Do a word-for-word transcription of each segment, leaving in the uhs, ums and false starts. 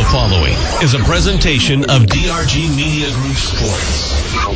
following is a presentation of D R G Media Group Sports.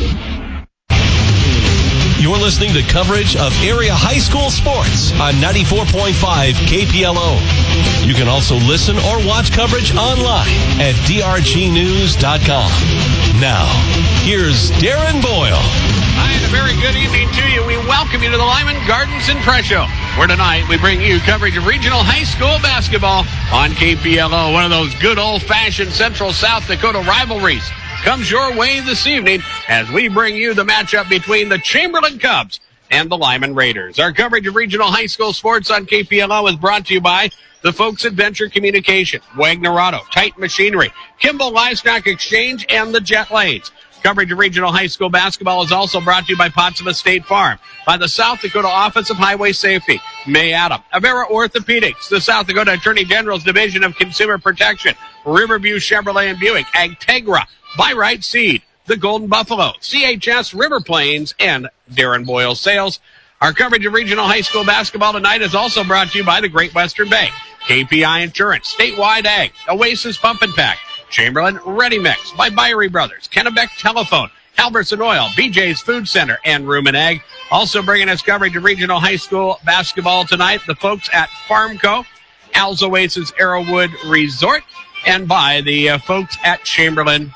You're listening to coverage of area high school sports on ninety-four point five K P L O. You can also listen or watch coverage online at D R G news dot com. Now, here's Darren Boyle. Hi, and a very good evening to you. We welcome you to the Lyman Gardens and Press Show, where tonight we bring you coverage of regional high school basketball on K P L O. One of those good old-fashioned Central South Dakota rivalries comes your way this evening as we bring you the matchup between the Chamberlain Cubs and the Lyman Raiders. Our coverage of regional high school sports on K P L O is brought to you by the folks at Venture Communication, Wagner Auto, Titan Machinery, Kimball Livestock Exchange, and the Jet Lanes. Coverage of regional high school basketball is also brought to you by Pottsville State Farm, by the South Dakota Office of Highway Safety, May Adam, Avera Orthopedics, the South Dakota Attorney General's Division of Consumer Protection, Riverview Chevrolet and Buick, Agtegra, By-Right Seed, the Golden Buffalo, C H S River Plains, and Darren Boyle Sales. Our coverage of regional high school basketball tonight is also brought to you by the Great Western Bank, K P I Insurance, Statewide Ag, Oasis Pump and Pack, Chamberlain Ready Mix, by Byrie Brothers, Kennebec Telephone, Halverson Oil, B J's Food Center, and Room and Egg. Also bringing us coverage of regional high school basketball tonight, the folks at Farmco, Al's Oasis Arrowwood Resort, and by the uh, folks at Chamberlain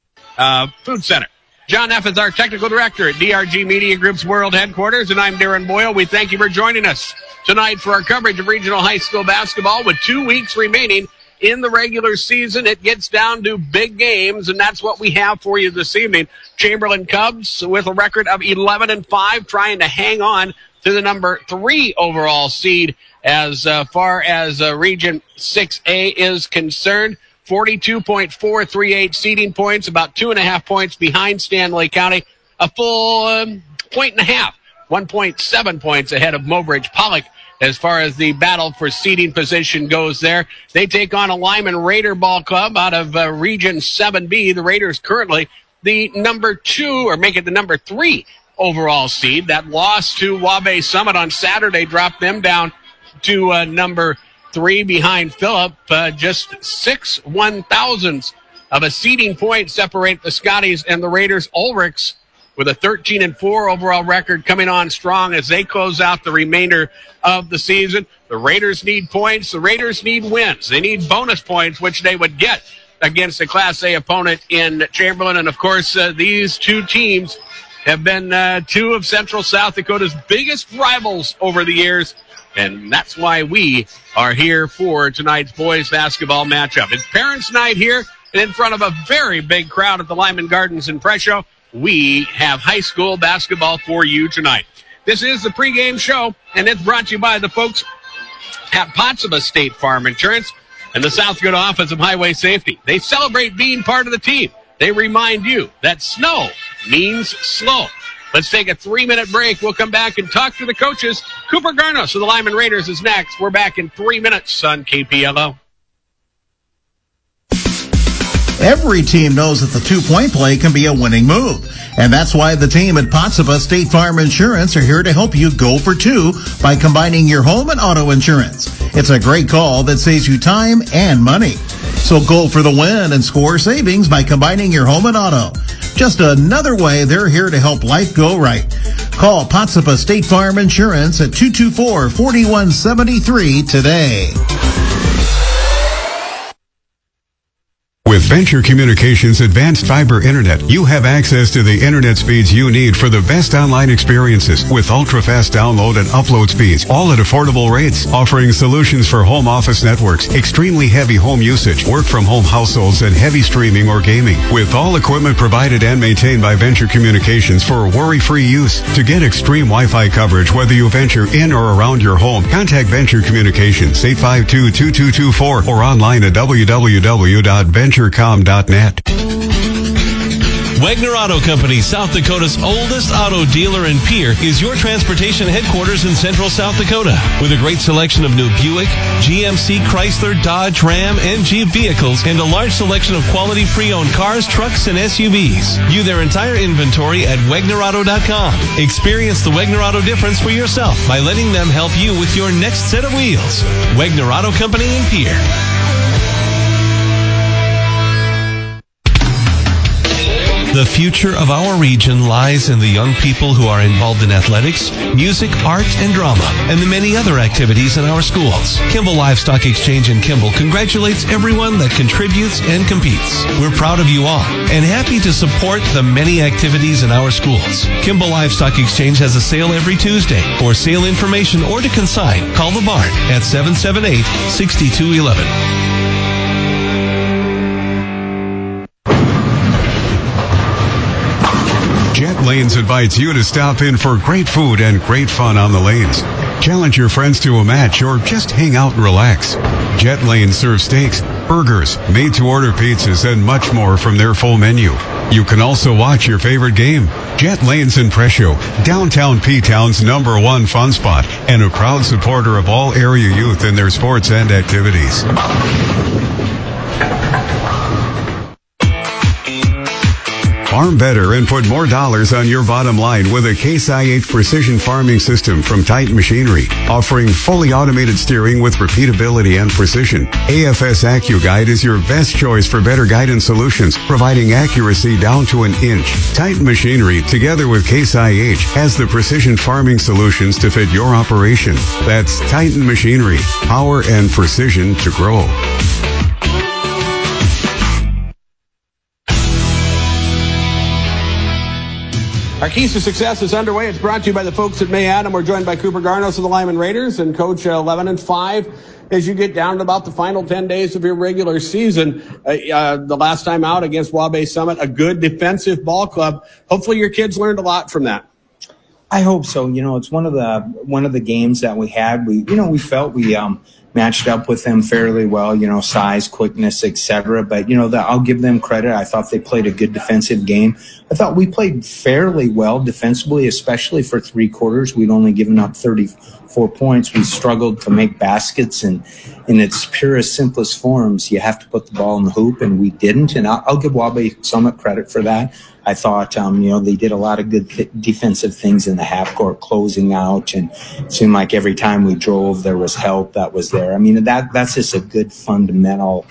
uh, Food Center. John F. is our technical director at D R G Media Group's World Headquarters, and I'm Darren Boyle. We thank you for joining us tonight for our coverage of regional high school basketball. With two weeks remaining in the regular season, it gets down to big games, and that's what we have for you this evening. Chamberlain Cubs with a record of eleven and five, trying to hang on to the number three overall seed as uh, far as uh, Region six A is concerned. forty-two point four three eight seeding points, about two and a half points behind Stanley County, a full um, point and a half, one point seven points ahead of Mobridge Pollock as far as the battle for seeding position goes there. They take on a Lyman Raider ball club out of uh, Region seven B. The Raiders currently the number two, or make it the number three overall seed. That loss to Wabash Summit on Saturday dropped them down to uh, number three behind Phillip. Uh, just six one thousandths of a seeding point separate the Scotties and the Raiders. Ulrichs with a thirteen and four overall record coming on strong as they close out the remainder of the season. The Raiders need points. The Raiders need wins. They need bonus points, which they would get against a Class A opponent in Chamberlain. And, of course, uh, these two teams have been uh, two of Central South Dakota's biggest rivals over the years. And that's why we are here for tonight's boys basketball matchup. It's Parents' Night here, and in front of a very big crowd at the Lyman Gardens and Press Show, we have high school basketball for you tonight. This is the pregame show, and it's brought to you by the folks at Pottsville State Farm Insurance and the South Dakota Office of Highway Safety. They celebrate being part of the team. They remind you that snow means slow. Let's take a three-minute break. We'll come back and talk to the coaches. Cooper Garnos of the Lyman Raiders is next. We're back in three minutes on K P L O. Every team knows that the two-point play can be a winning move. And that's why the team at Pottsville State Farm Insurance are here to help you go for two by combining your home and auto insurance. It's a great call that saves you time and money. So go for the win and score savings by combining your home and auto. Just another way they're here to help life go right. Call Pottsville State Farm Insurance at two two four, four one seven three today. With Venture Communications Advanced Fiber Internet, you have access to the internet speeds you need for the best online experiences with ultra-fast download and upload speeds, all at affordable rates, offering solutions for home office networks, extremely heavy home usage, work-from-home households, and heavy streaming or gaming. With all equipment provided and maintained by Venture Communications for worry-free use. To get extreme Wi-Fi coverage, whether you venture in or around your home, contact Venture Communications, eight five two, two two two four, or online at w w w dot venture com dot net. Wagner Auto Company, South Dakota's oldest auto dealer and peer, is your transportation headquarters in Central South Dakota. With a great selection of new Buick, G M C, Chrysler, Dodge, Ram, and Jeep vehicles, and a large selection of quality pre-owned cars, trucks, and S U Vs. View their entire inventory at Wagner Auto dot com. Experience the Wagner Auto difference for yourself by letting them help you with your next set of wheels. Wagner Auto Company and Peer. The future of our region lies in the young people who are involved in athletics, music, art, and drama, and the many other activities in our schools. Kimball Livestock Exchange in Kimball congratulates everyone that contributes and competes. We're proud of you all and happy to support the many activities in our schools. Kimball Livestock Exchange has a sale every Tuesday. For sale information or to consign, call the barn at seven seven eight, six two one one. Jet Lanes invites you to stop in for great food and great fun on the lanes. Challenge your friends to a match or just hang out and relax. Jet Lanes serves steaks, burgers, made-to-order pizzas, and much more from their full menu. You can also watch your favorite game. Jet Lanes in Presho, downtown P-Town's number one fun spot, and a proud supporter of all area youth in their sports and activities. Farm better and put more dollars on your bottom line with a Case I H precision farming system from Titan Machinery, offering fully automated steering with repeatability and precision. A F S AccuGuide is your best choice for better guidance solutions, providing accuracy down to an inch. Titan Machinery, together with Case I H, has the precision farming solutions to fit your operation. That's Titan Machinery, power and precision to grow. Our Keys to Success is underway. It's brought to you by the folks at May Adam. We're joined by Cooper Garnos of the Lyman Raiders and Coach uh, eleven and five. As you get down to about the final ten days of your regular season, uh, uh, the last time out against Waubay Summit, a good defensive ball club. Hopefully your kids learned a lot from that. I hope so. You know, it's one of the one of the games that we had. We, you know, we felt we um, matched up with them fairly well. You know, size, quickness, et cetera. But you know, the, I'll give them credit. I thought they played a good defensive game. I thought we played fairly well defensively, especially for three quarters. We'd only given up thirty-four points. We struggled to make baskets, and in its purest, simplest forms, you have to put the ball in the hoop, and we didn't. And I'll, I'll give Waubay Summit credit for that. I thought, um, you know, they did a lot of good th- defensive things in the half court, closing out, and it seemed like every time we drove, there was help that was there. I mean, that that's just a good fundamental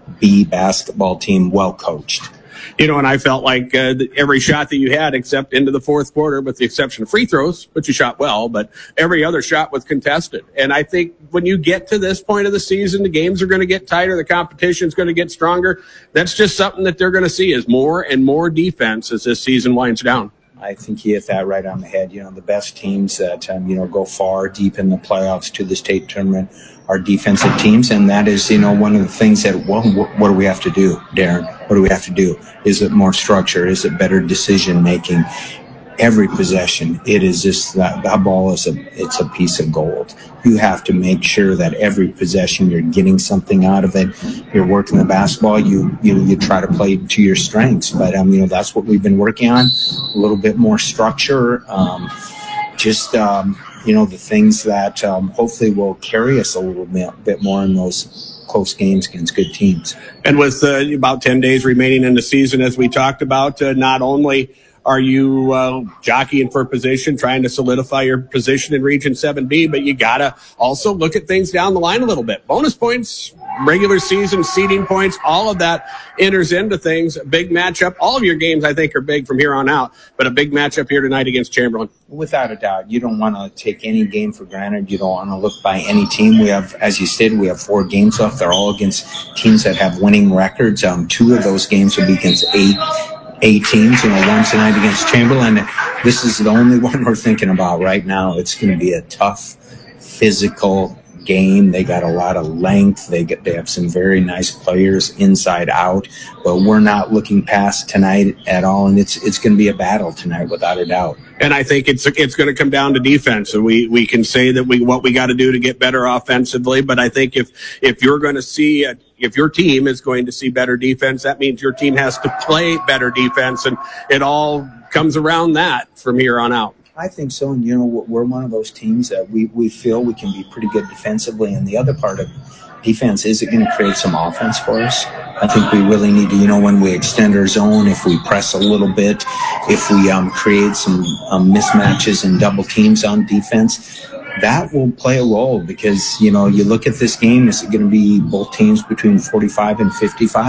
B basketball team, well coached. You know, and I felt like uh, every shot that you had, except into the fourth quarter, with the exception of free throws, but you shot well, but every other shot was contested. And I think when you get to this point of the season, the games are going to get tighter, the competition's going to get stronger. That's just something that they're going to see is more and more defense as this season winds down. I think you hit that right on the head. You know, the best teams that, um, you know, go far deep in the playoffs to the state tournament are defensive teams. And that is, you know, one of the things that, well, what do we have to do, Darren? What do we have to do? Is it more structure? Is it better decision making? Every possession, it is just that, that ball is a, it's a piece of gold. You have to make sure that every possession you're getting something out of it. You're working the basketball. You, you, you try to play to your strengths, but, um, you know, that's what we've been working on. A little bit more structure. Um, just, um, you know, the things that, um, hopefully will carry us a little bit, bit more in those close games against good teams. And with uh, about ten days remaining in the season, as we talked about, uh, not only are you uh, jockeying for position, trying to solidify your position in Region seven B, but you got to also look at things down the line a little bit. Bonus points, regular season, seeding points, all of that enters into things. A big matchup. All of your games, I think, are big from here on out, but a big matchup here tonight against Chamberlain. Without a doubt. You don't want to take any game for granted. You don't want to look by any team. We have, as you stated, we have four games left. They're all against teams that have winning records. Um, two of those games will be against eight A teams, you know, one tonight against Chamberlain. This is the only one we're thinking about right now. It's going to be a tough, physical game. They got a lot of length. They get, they have some very nice players inside out, but we're not looking past tonight at all. And it's, it's going to be a battle tonight without a doubt. And I think it's it's going to come down to defense. And we, we can say that we what we got to do to get better offensively. But I think if if you're going to see a, if your team is going to see better defense, that means your team has to play better defense, and it all comes around that from here on out. I think so. And, you know, we're one of those teams that we, we feel we can be pretty good defensively. And the other part of defense, is it going to create some offense for us? I think we really need to, you know, when we extend our zone, if we press a little bit, if we um, create some um, mismatches and double teams on defense, that will play a role because, you know, you look at this game, is it going to be both teams between forty-five and fifty-five?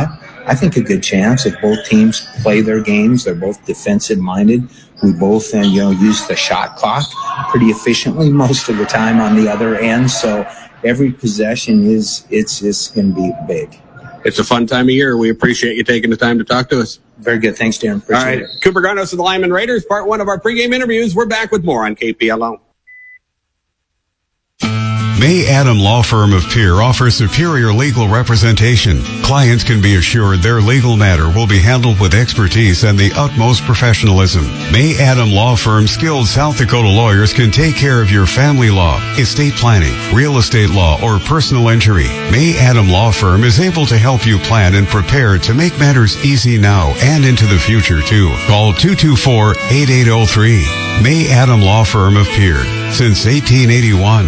I think a good chance if both teams play their games. They're both defensive minded. We both, uh, you know, use the shot clock pretty efficiently most of the time on the other end. So every possession is, it's just going to be big. It's a fun time of year. We appreciate you taking the time to talk to us. Very good. Thanks, Darren. Appreciate All right. it. Cooper Garnos of the Lyman Raiders, part one of our pregame interviews. We're back with more on K P L O. May Adam Law Firm of Pierre offers superior legal representation. Clients can be assured their legal matter will be handled with expertise and the utmost professionalism. May Adam Law Firm's skilled South Dakota lawyers can take care of your family law, estate planning, real estate law, or personal injury. May Adam Law Firm is able to help you plan and prepare to make matters easy now and into the future, too. Call two two four, eight eight zero three. May Adam Law Firm of Pierre, since eighteen eighty-one.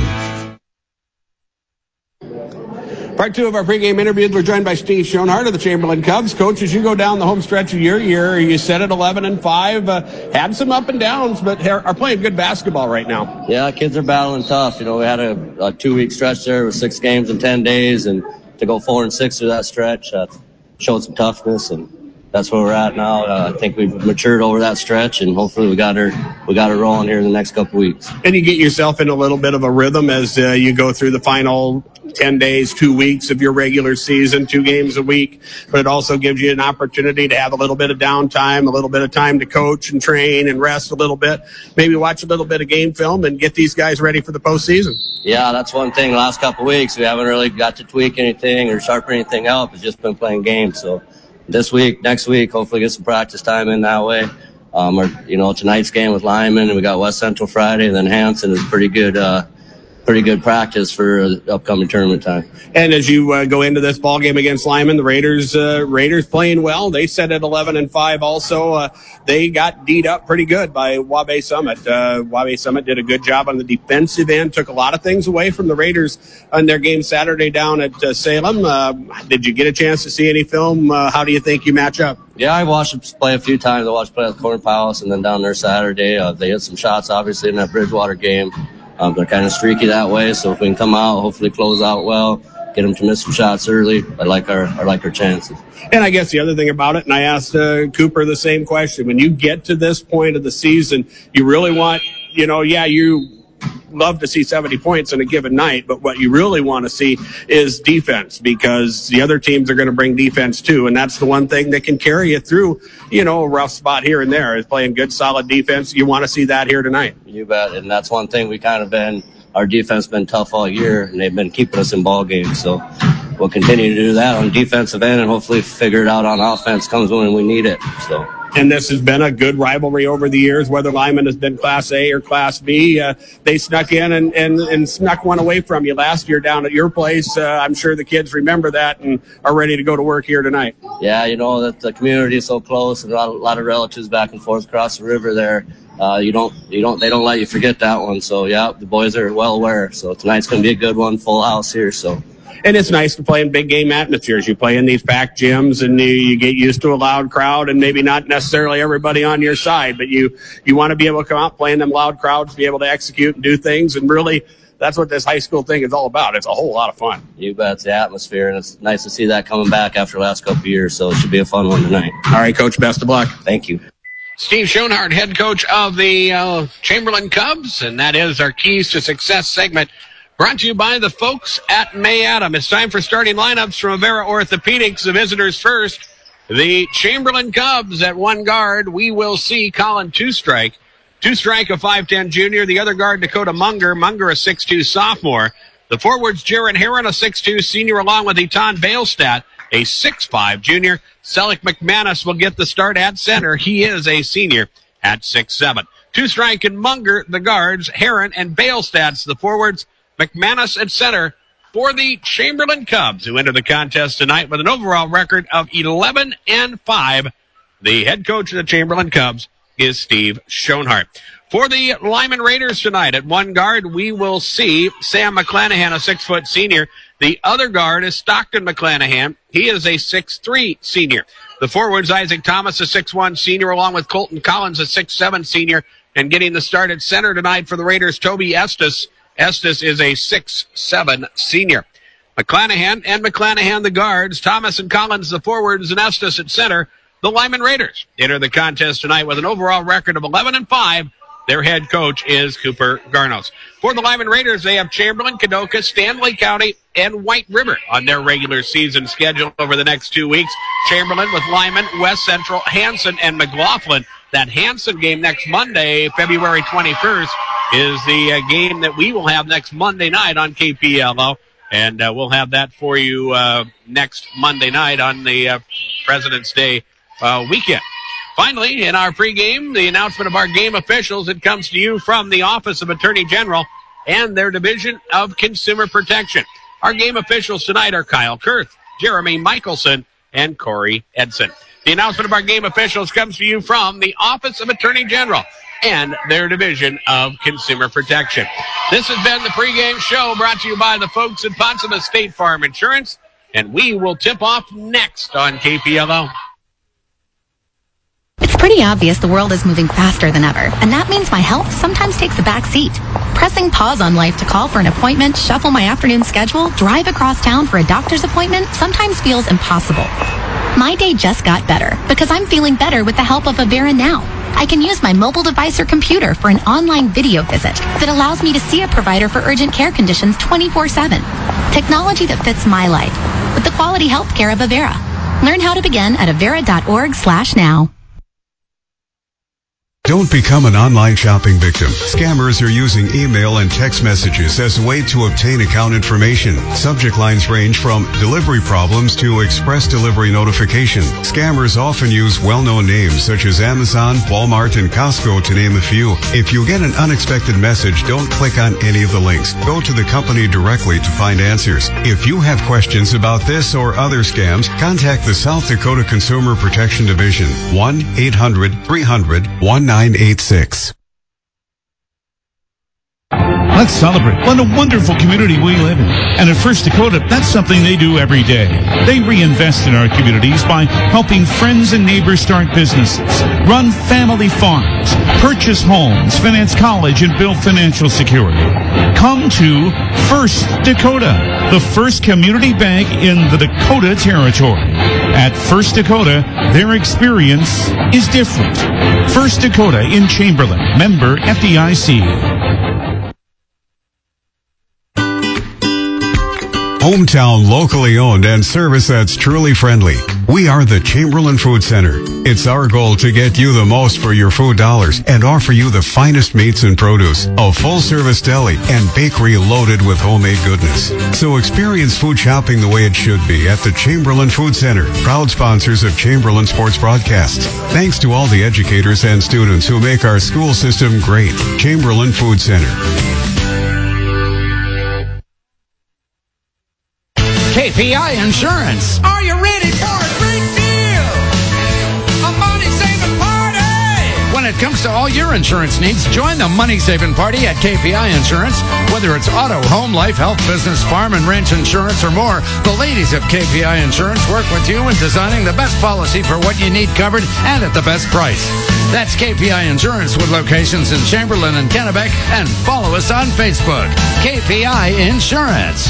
Part two of our pregame interviews. We're joined by Steve Schoenhardt of the Chamberlain Cubs. Coach, as you go down the home stretch of your year, you set at eleven and five, uh, had some up and downs, but are playing good basketball right now. Yeah, kids are battling tough. You know, we had a, a two-week stretch there with six games in ten days, and to go four and six through that stretch uh, showed some toughness, and that's where we're at now. Uh, I think we've matured over that stretch, and hopefully we got her we got her rolling here in the next couple weeks. And you get yourself in a little bit of a rhythm as uh, you go through the final ten days, two weeks of your regular season, two games a week. But it also gives you an opportunity to have a little bit of downtime, a little bit of time to coach and train and rest a little bit. Maybe watch a little bit of game film and get these guys ready for the postseason. Yeah, that's one thing. The last couple weeks, we haven't really got to tweak anything or sharpen anything up. It's just been playing games. So this week, next week, hopefully get some practice time in that way. Um, or, you know, tonight's game with Lyman, and we got West Central Friday, and then Hanson is pretty good, uh, pretty good practice for upcoming tournament time. And as you uh, go into this ball game against Lyman, the Raiders, uh, Raiders playing well. They set at eleven and five. Also, uh, they got D'd up pretty good by Wabae Summit. Uh, Wabae Summit did a good job on the defensive end. Took a lot of things away from the Raiders on their game Saturday down at uh, Salem. Uh, did you get a chance to see any film? Uh, how do you think you match up? Yeah, I watched them play a few times. I watched them play at the Corner Palace and then down there Saturday. Uh, they hit some shots, obviously, in that Bridgewater game. Um, they're kind of streaky that way, so if we can come out, hopefully close out well, get them to miss some shots early, I like our I like our chances. And I guess the other thing about it, and I asked uh, Cooper the same question, when you get to this point of the season, you really want, you know, yeah, you love to see seventy points in a given night, but what you really want to see is defense, because the other teams are going to bring defense too, and that's the one thing that can carry you through, you know, a rough spot here and there, is playing good, solid defense. You want to see that here tonight. You bet, and that's one thing we kind of been, our defense been tough all year, and they've been keeping us in ball games, so we'll continue to do that on defensive end and hopefully figure it out on offense comes when we need it. So. And this has been a good rivalry over the years, whether Lyman has been Class A or Class B. Uh, they snuck in and, and, and snuck one away from you last year down at your place. Uh, I'm sure the kids remember that and are ready to go to work here tonight. Yeah, you know, that the community is so close and a lot, a lot of relatives back and forth across the river there. Uh, you don't, you don't, they don't let you forget that one. So, yeah, the boys are well aware. So tonight's going to be a good one, full house here. So. And it's nice to play in big game atmospheres. You play in these packed gyms and you, you get used to a loud crowd and maybe not necessarily everybody on your side, but you, you want to be able to come out, play in them loud crowds, be able to execute and do things. And really, that's what this high school thing is all about. It's a whole lot of fun. You bet. It's the atmosphere, and it's nice to see that coming back after the last couple of years. So it should be a fun one tonight. All right, Coach, best of luck. Thank you. Steve Schoenhardt, head coach of the uh, Chamberlain Cubs, and that is our Keys to Success segment. Brought to you by the folks at May Adam. It's time for starting lineups from Avera Orthopedics. The visitors first, the Chamberlain Cubs at one guard. We will see Colin Two-Strike. Two-Strike, a five ten junior. The other guard, Dakota Munger. Munger, a six two sophomore. The forwards, Jaron Heron, a six two senior, along with Etan Bailstat, a six five junior. Selleck McManus will get the start at center. He is a senior at six seven. Two-Strike and Munger, the guards. Heron and Bailstat's the forwards. McManus at center for the Chamberlain Cubs, who enter the contest tonight with an overall record of eleven and five. The head coach of the Chamberlain Cubs is Steve Schoenhardt. For the Lyman Raiders tonight, at one guard, we will see Sam McClanahan, a six-foot senior. The other guard is Stockton McClanahan. He is a six three senior. The forwards, Isaac Thomas, a six one senior, along with Colton Collins, a six seven senior. And getting the start at center tonight for the Raiders, Toby Estes. Estes is a six seven senior. McClanahan and McClanahan the guards, Thomas and Collins the forwards, and Estes at center. The Lyman Raiders enter the contest tonight with an overall record of eleven and five. Their head coach is Cooper Garnos. For the Lyman Raiders, they have Chamberlain, Kadoka, Stanley County, and White River on their regular season schedule over the next two weeks. Chamberlain with Lyman, West Central, Hanson, and McLaughlin. That Hanson game next Monday, February twenty-first, is the uh, game that we will have next Monday night on K P L O. And uh, we'll have that for you uh, next Monday night on the uh, President's Day uh, weekend. Finally, in our pregame, the announcement of our game officials. It comes to you from the Office of Attorney General and their Division of Consumer Protection. Our game officials tonight are Kyle Kurth, Jeremy Michelson, and Corey Edson. The announcement of our game officials comes to you from the Office of Attorney General and their Division of Consumer Protection. This has been the pregame show brought to you by the folks at Potsdam State Farm Insurance, and we will tip off next on K P L O. It's pretty obvious the world is moving faster than ever, and that means my health sometimes takes a back seat. Pressing pause on life to call for an appointment, shuffle my afternoon schedule, drive across town for a doctor's appointment sometimes feels impossible. My day just got better because I'm feeling better with the help of Avera Now. I can use my mobile device or computer for an online video visit that allows me to see a provider for urgent care conditions twenty-four seven. Technology that fits my life with the quality health care of Avera. Learn how to begin at avera.org slash now. Don't become an online shopping victim. Scammers are using email and text messages as a way to obtain account information. Subject lines range from delivery problems to express delivery notification. Scammers often use well-known names such as Amazon, Walmart, and Costco to name a few. If you get an unexpected message, don't click on any of the links. Go to the company directly to find answers. If you have questions about this or other scams, contact the South Dakota Consumer Protection Division, one eight hundred three hundred nineteen eighty-six. Let's celebrate what a wonderful community we live in. And at First Dakota, that's something they do every day. They reinvest in our communities by helping friends and neighbors start businesses, run family farms, purchase homes, finance college, and build financial security. Come to First Dakota, the first community bank in the Dakota Territory. At First Dakota, their experience is different. First Dakota in Chamberlain, member F D I C. Hometown, locally owned, and service that's truly friendly. We are the Chamberlain Food Center. It's our goal to get you the most for your food dollars and offer you the finest meats and produce, a full-service deli, and bakery loaded with homemade goodness. So experience food shopping the way it should be at the Chamberlain Food Center, proud sponsors of Chamberlain Sports Broadcasts. Thanks to all the educators and students who make our school system great. Chamberlain Food Center. K P I Insurance. Are you ready for a great deal? A money-saving party! When it comes to all your insurance needs, join the money-saving party at K P I Insurance. Whether it's auto, home, life, health, business, farm, and ranch insurance, or more, the ladies of K P I Insurance work with you in designing the best policy for what you need covered and at the best price. That's K P I Insurance with locations in Chamberlain and Kennebec, and follow us on Facebook. K P I Insurance.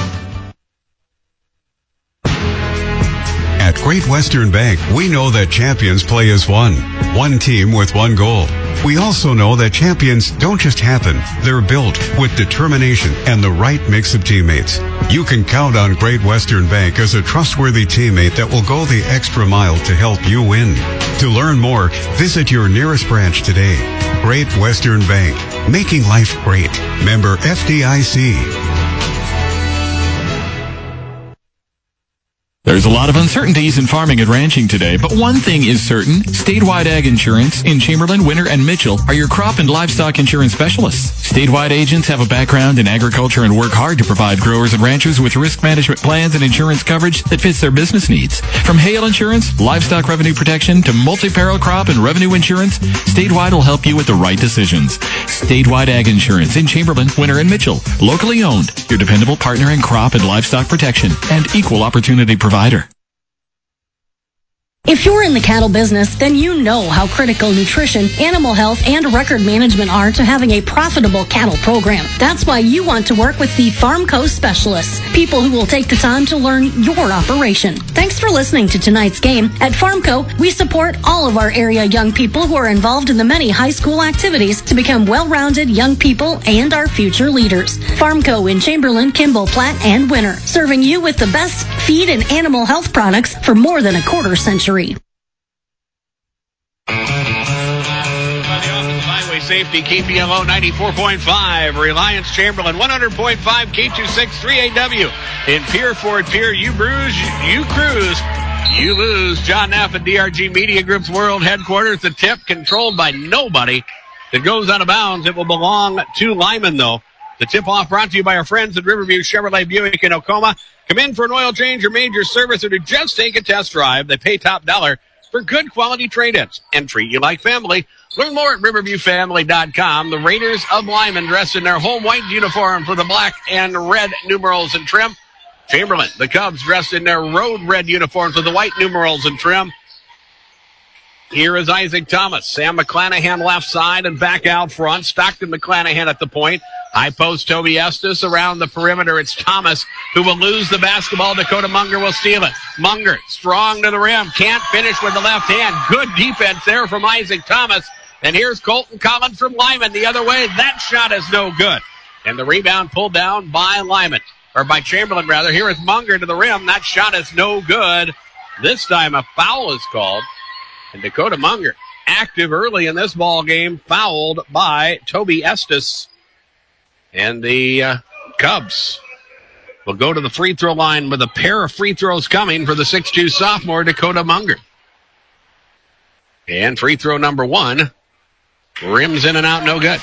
At Great Western Bank, we know that champions play as one, one team with one goal. We also know that champions don't just happen, they're built with determination and the right mix of teammates. You can count on Great Western Bank as a trustworthy teammate that will go the extra mile to help you win. To learn more, visit your nearest branch today. Great Western Bank, making life great. Member F D I C. There's a lot of uncertainties in farming and ranching today, but one thing is certain. Statewide Ag Insurance in Chamberlain, Winter, and Mitchell are your crop and livestock insurance specialists. Statewide agents have a background in agriculture and work hard to provide growers and ranchers with risk management plans and insurance coverage that fits their business needs. From hail insurance, livestock revenue protection, to multi-peril crop and revenue insurance, Statewide will help you with the right decisions. Statewide Ag Insurance in Chamberlain, Winter, and Mitchell. Locally owned, your dependable partner in crop and livestock protection and equal opportunity provider. If you're in the cattle business, then you know how critical nutrition, animal health, and record management are to having a profitable cattle program. That's why you want to work with the Farmco specialists, people who will take the time to learn your operation. Thanks for listening to tonight's game. At Farmco, we support all of our area young people who are involved in the many high school activities to become well-rounded young people and our future leaders. Farmco in Chamberlain, Kimball, Platte, and Winter, serving you with the best feed and animal health products for more than a quarter century. Highway Safety, K P L O ninety-four point five, Reliance Chamberlain one hundred point five, K two sixty-three A W. In Pier Ford Pier, you bruise, you cruise, you lose. John Neff at D R G Media Group's World Headquarters. The tip controlled by nobody that goes out of bounds. It will belong to Lyman, though. The tip-off brought to you by our friends at Riverview Chevrolet Buick in Oklahoma. Come in for an oil change or major service or to just take a test drive. They pay top dollar for good quality trade-ins and treat you like family. Learn more at riverview family dot com. The Raiders of Lyman dressed in their home white uniform for the black and red numerals and trim. Chamberlain, the Cubs, dressed in their road red uniforms with the white numerals and trim. Here is Isaac Thomas. Sam McClanahan left side and back out front. Stockton McClanahan at the point. High post Toby Estes around the perimeter. It's Thomas who will lose the basketball. Dakota Munger will steal it. Munger strong to the rim. Can't finish with the left hand. Good defense there from Isaac Thomas. And here's Colton Collins from Lyman the other way. That shot is no good. And the rebound pulled down by Lyman. Or by Chamberlain, rather. Here is Munger to the rim. That shot is no good. This time a foul is called. And Dakota Munger, active early in this ball game, fouled by Toby Estes. And the uh, Cubs will go to the free throw line with a pair of free throws coming for the six two sophomore Dakota Munger. And free throw number one, rims in and out, no good.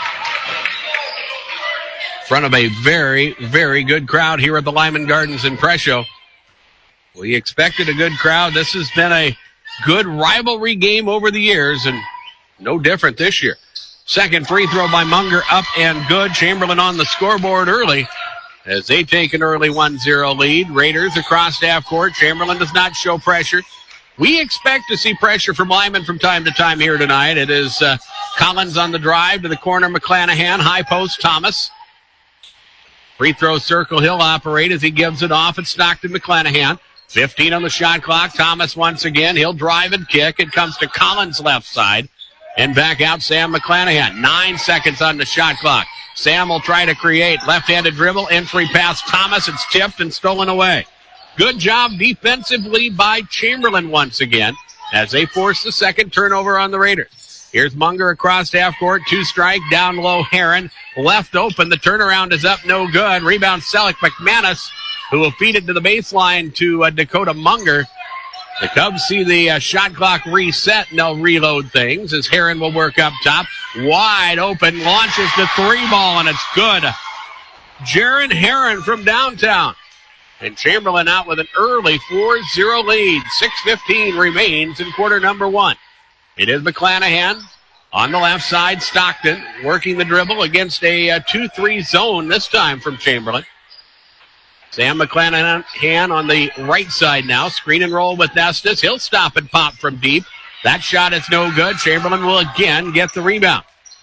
In front of a very, very good crowd here at the Lyman Gardens in Presho. We expected a good crowd. This has been a good rivalry game over the years, and no different this year. Second free throw by Munger, up and good. Chamberlain on the scoreboard early as they take an early one zero lead. Raiders across half court. Chamberlain does not show pressure. We expect to see pressure from Lyman from time to time here tonight. It is uh, Collins on the drive to the corner. McClanahan, high post, Thomas. Free throw circle, he'll operate as he gives it off. It's Stockton McClanahan. fifteen on the shot clock. Thomas once again. He'll drive and kick. It comes to Collins' left side. And back out Sam McClanahan. Nine seconds on the shot clock. Sam will try to create. Left-handed dribble. Entry pass Thomas. It's tipped and stolen away. Good job defensively by Chamberlain once again as they force the second turnover on the Raiders. Here's Munger across half court. Two strike. Down low Heron. Left open. The turnaround is up. No good. Rebound Selleck McManus, who will feed it to the baseline to uh, Dakota Munger. The Cubs see the uh, shot clock reset, and they'll reload things as Heron will work up top. Wide open, launches the three ball, and it's good. Jaron Heron from downtown. And Chamberlain out with an early four zero lead. six fifteen remains in quarter number one. It is McClanahan on the left side. Stockton working the dribble against a uh, two three zone this time from Chamberlain. Sam McClanahan on the right side now. Screen and roll with Estes. He'll stop and pop from deep. That shot is no good. Chamberlain will again get the rebound.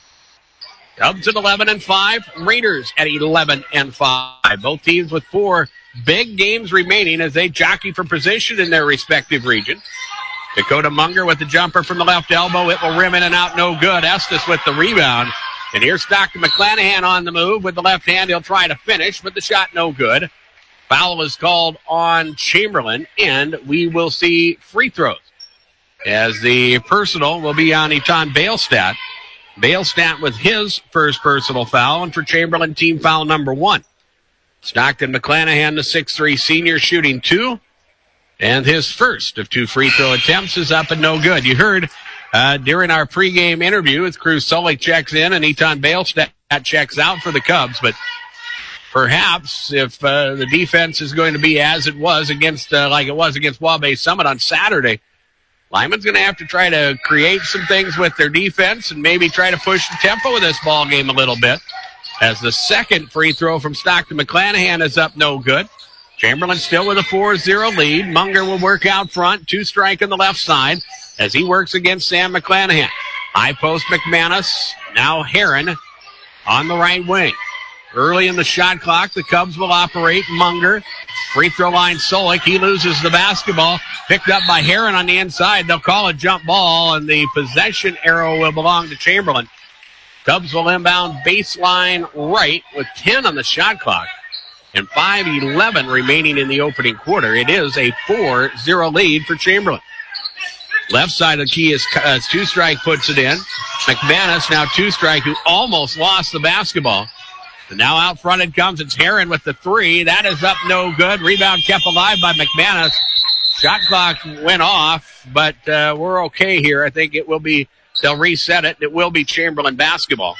Cubs at eleven and five. Raiders at eleven and five. Both teams with four big games remaining as they jockey for position in their respective regions. Dakota Munger with the jumper from the left elbow. It will rim in and out. No good. Estes with the rebound. And here's Stockton McClanahan on the move with the left hand. He'll try to finish, but the shot no good. Foul is called on Chamberlain, and we will see free throws as the personal will be on Etan Bailstat. Bailstat with his first personal foul, and for Chamberlain, team foul number one. Stockton McClanahan, the six three senior, shooting two, and his first of two free throw attempts is up and no good. You heard uh, during our pregame interview as Cruz Solik checks in and Etan Bailstat checks out for the Cubs, but perhaps if uh, the defense is going to be as it was against, uh, like it was against Waubay Summit on Saturday, Lyman's going to have to try to create some things with their defense and maybe try to push the tempo of this ball game a little bit. As the second free throw from Stockton McClanahan is up no good. Chamberlain still with a four zero lead. Munger will work out front. Two strike on the left side as he works against Sam McClanahan. High post McManus. Now Heron on the right wing. Early in the shot clock, the Cubs will operate. Munger. Free throw line Solik. He loses the basketball. Picked up by Heron on the inside. They'll call a jump ball, and the possession arrow will belong to Chamberlain. Cubs will inbound baseline right with ten on the shot clock and five eleven remaining in the opening quarter. It is a four zero lead for Chamberlain. Left side of the key is uh, Two Strike puts it in. McManus now Two Strike, who almost lost the basketball. And now out front it comes. It's Heron with the three. That is up no good. Rebound kept alive by McManus. Shot clock went off, but uh, we're okay here. I think it will be, they'll reset it. It will be Chamberlain basketball.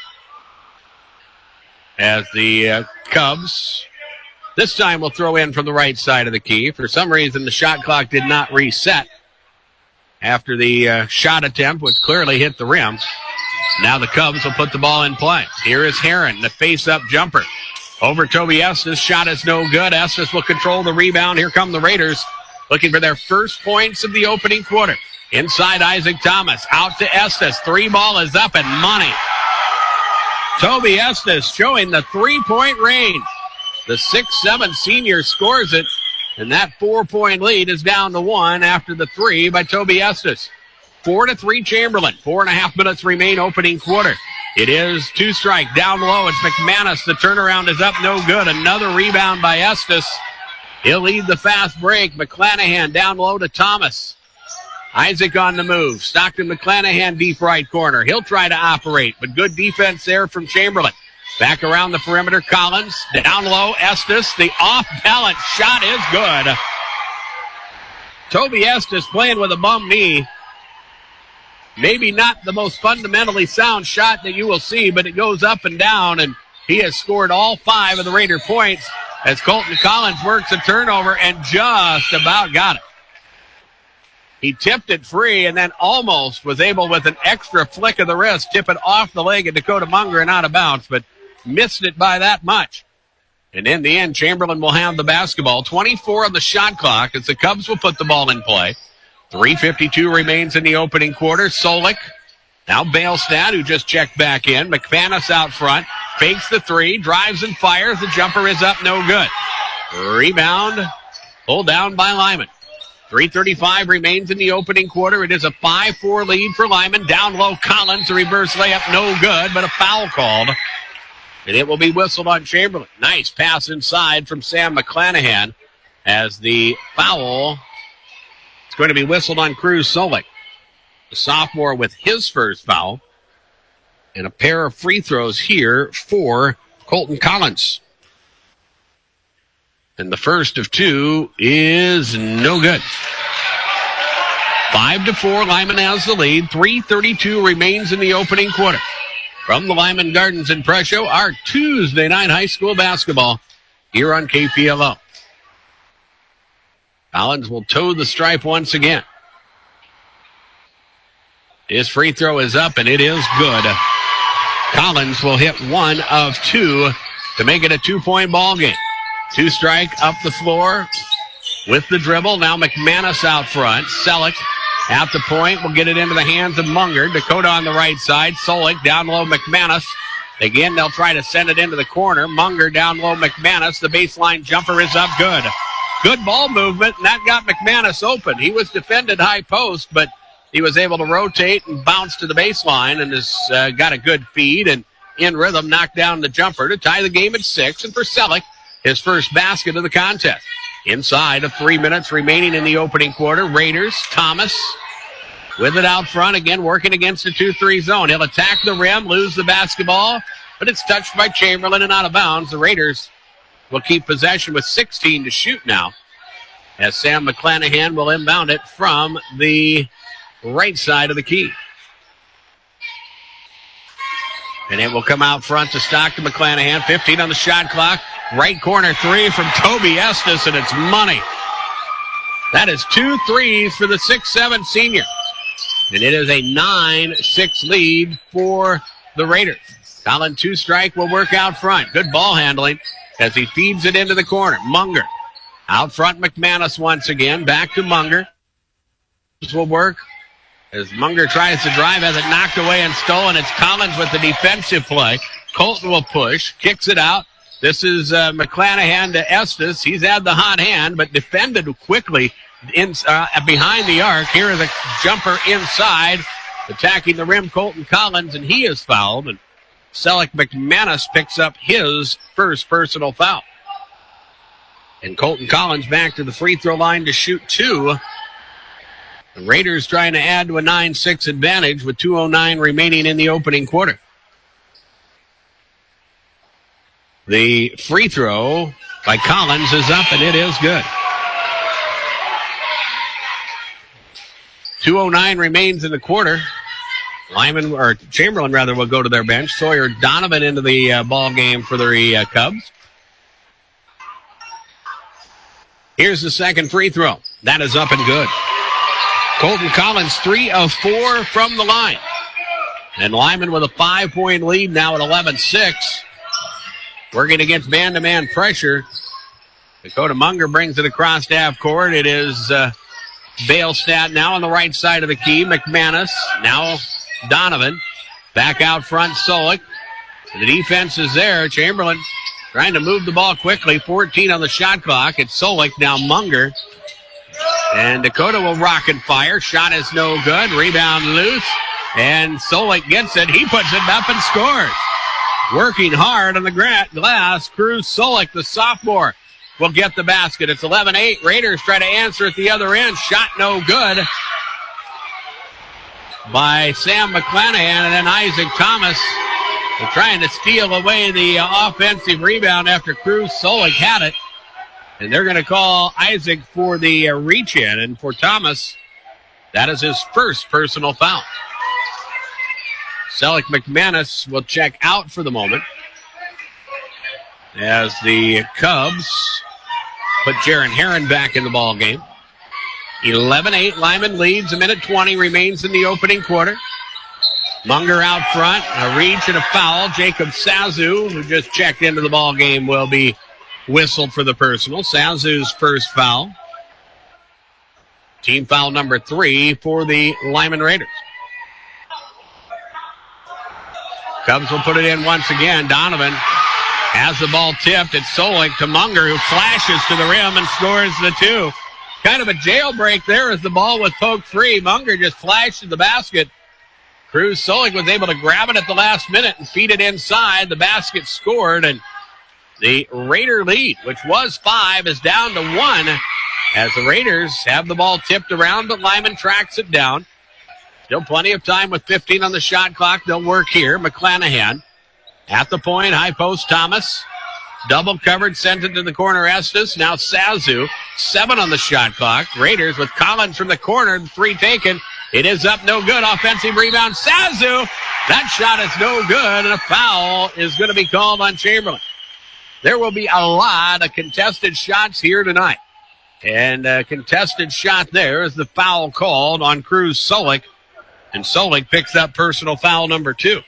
As the uh, Cubs this time will throw in from the right side of the key. For some reason, the shot clock did not reset after the uh, shot attempt, which clearly hit the rim. Now the Cubs will put the ball in play. Here is Heron, the face-up jumper. Over Toby Estes. Shot is no good. Estes will control the rebound. Here come the Raiders, looking for their first points of the opening quarter. Inside Isaac Thomas. Out to Estes. Three ball is up and money. Toby Estes showing the three-point range. The six seven senior scores it, and that four-point lead is down to one after the three by Toby Estes. Four to three Chamberlain. Four and a half minutes remain opening quarter. It is Two Strike down low. It's McManus. The turnaround is up no good. Another rebound by Estes. He'll lead the fast break. McClanahan down low to Thomas. Isaac on the move. Stockton McClanahan deep right corner. He'll try to operate, but good defense there from Chamberlain. Back around the perimeter, Collins. Down low, Estes. The off-balance shot is good. Toby Estes playing with a bum knee. Maybe not the most fundamentally sound shot that you will see, but it goes up and down, and he has scored all five of the Raider points as Colton Collins works a turnover and just about got it. He tipped it free and then almost was able, with an extra flick of the wrist, tip it off the leg of Dakota Munger and out of bounds, but missed it by that much. And in the end, Chamberlain will have the basketball. twenty-four on the shot clock as the Cubs will put the ball in play. three fifty-two remains in the opening quarter. Solik, now Bailstad, who just checked back in. McManus out front, fakes the three, drives and fires. The jumper is up, no good. Rebound, pulled down by Lyman. three thirty-five remains in the opening quarter. It is a five four lead for Lyman. Down low, Collins, a reverse layup, no good, but a foul called. And it will be whistled on Chamberlain. Nice pass inside from Sam McClanahan as the foul is going to be whistled on Cruz Solik, the sophomore, with his first foul. And a pair of free throws here for Colton Collins. And the first of two is no good. Five to four, Lyman has the lead. three thirty-two remains in the opening quarter. From the Lyman Gardens in Presho, our Tuesday night high school basketball here on K P L O. Collins will toe the stripe once again. His free throw is up, and it is good. Collins will hit one of two to make it a two-point ball game. Two Strike up the floor with the dribble. Now McManus out front. Selleck at the point will get it into the hands of Munger. Dakota on the right side. Solik down low, McManus. Again, they'll try to send it into the corner. Munger down low, McManus. The baseline jumper is up good. Good ball movement, and that got McManus open. He was defended high post, but he was able to rotate and bounce to the baseline and has uh, got a good feed and in rhythm knocked down the jumper to tie the game at six. And for Selleck, his first basket of the contest. Inside of three minutes remaining in the opening quarter. Raiders, Thomas with it out front, again working against the two three zone. He'll attack the rim, lose the basketball, but it's touched by Chamberlain and out of bounds. The Raiders will keep possession with sixteen to shoot now, as Sam McClanahan will inbound it from the right side of the key. And it will come out front to Stockton McClanahan. fifteen on the shot clock. Right corner three from Toby Estes, and it's money. That is two threes for the six seven senior. And it is a nine six lead for the Raiders. Colin Two Strike will work out front. Good ball handling as he feeds it into the corner. Munger Out front, McManus once again. Back to Munger. This will work as Munger tries to drive, has it knocked away and stolen. It's Collins with the defensive play. Colton will push, kicks it out. This is uh, McClanahan to Estes. He's had the hot hand, but defended quickly in, uh, behind the arc. Here is a jumper inside, attacking the rim, Colton Collins, and he is fouled. And Selleck McManus picks up his first personal foul. And Colton Collins back to the free throw line to shoot two. The Raiders trying to add to a nine six advantage with two oh nine remaining in the opening quarter. The free throw by Collins is up, and it is good. two oh nine remains in the quarter. Lyman, or Chamberlain rather, will go to their bench. Sawyer Donovan into the uh, ball game for the uh, Cubs. Here's the second free throw. That is up and good. Colton Collins, three of four from the line. And Lyman with a five-point lead now at eleven six. Working against man-to-man pressure. Dakota Munger brings it across half court. It is uh, Bailstat now on the right side of the key. McManus, now Donovan. Back out front, Solik. The defense is there. Chamberlain trying to move the ball quickly. fourteen on the shot clock. It's Solik, now Munger. And Dakota will rock and fire. Shot is no good. Rebound loose. And Solik gets it. He puts it up and scores. Working hard on the glass. Cruz Solik, the sophomore, will get the basket. It's eleven eight. Raiders try to answer at the other end. Shot no good by Sam McClanahan, and then Isaac Thomas trying to steal away the uh, offensive rebound after Cruz Solik had it. And they're going to call Isaac for the uh, reach in, and for Thomas, that is his first personal foul. Selleck McManus will check out for the moment as the Cubs put Jaron Heron back in the ball game. eleven eight, Lyman leads. A minute twenty remains in the opening quarter. Munger out front, a reach and a foul. Jacob Sazu, who just checked into the ball game, will be whistled for the personal. Sazu's first foul. Team foul number three for the Lyman Raiders. Cubs will put it in once again. Donovan has the ball tipped. It's Solik to Munger, who flashes to the rim and scores the two. Kind of a jailbreak there as the ball was poked free. Munger just flashed to the basket. Cruz Solik was able to grab it at the last minute and feed it inside. The basket scored, and the Raider lead, which was five, is down to one as the Raiders have the ball tipped around, but Lyman tracks it down. Still plenty of time with fifteen on the shot clock. They'll work here. McClanahan at the point, high post Thomas. Double covered, sent it to the corner Estes. Now Sazu, seven on the shot clock. Raiders with Collins from the corner, three taken. It is up, no good. Offensive rebound, Sazu. That shot is no good, and a foul is going to be called on Chamberlain. There will be a lot of contested shots here tonight. And a contested shot there is the foul called on Cruz Solik. And Solik picks up personal foul number two.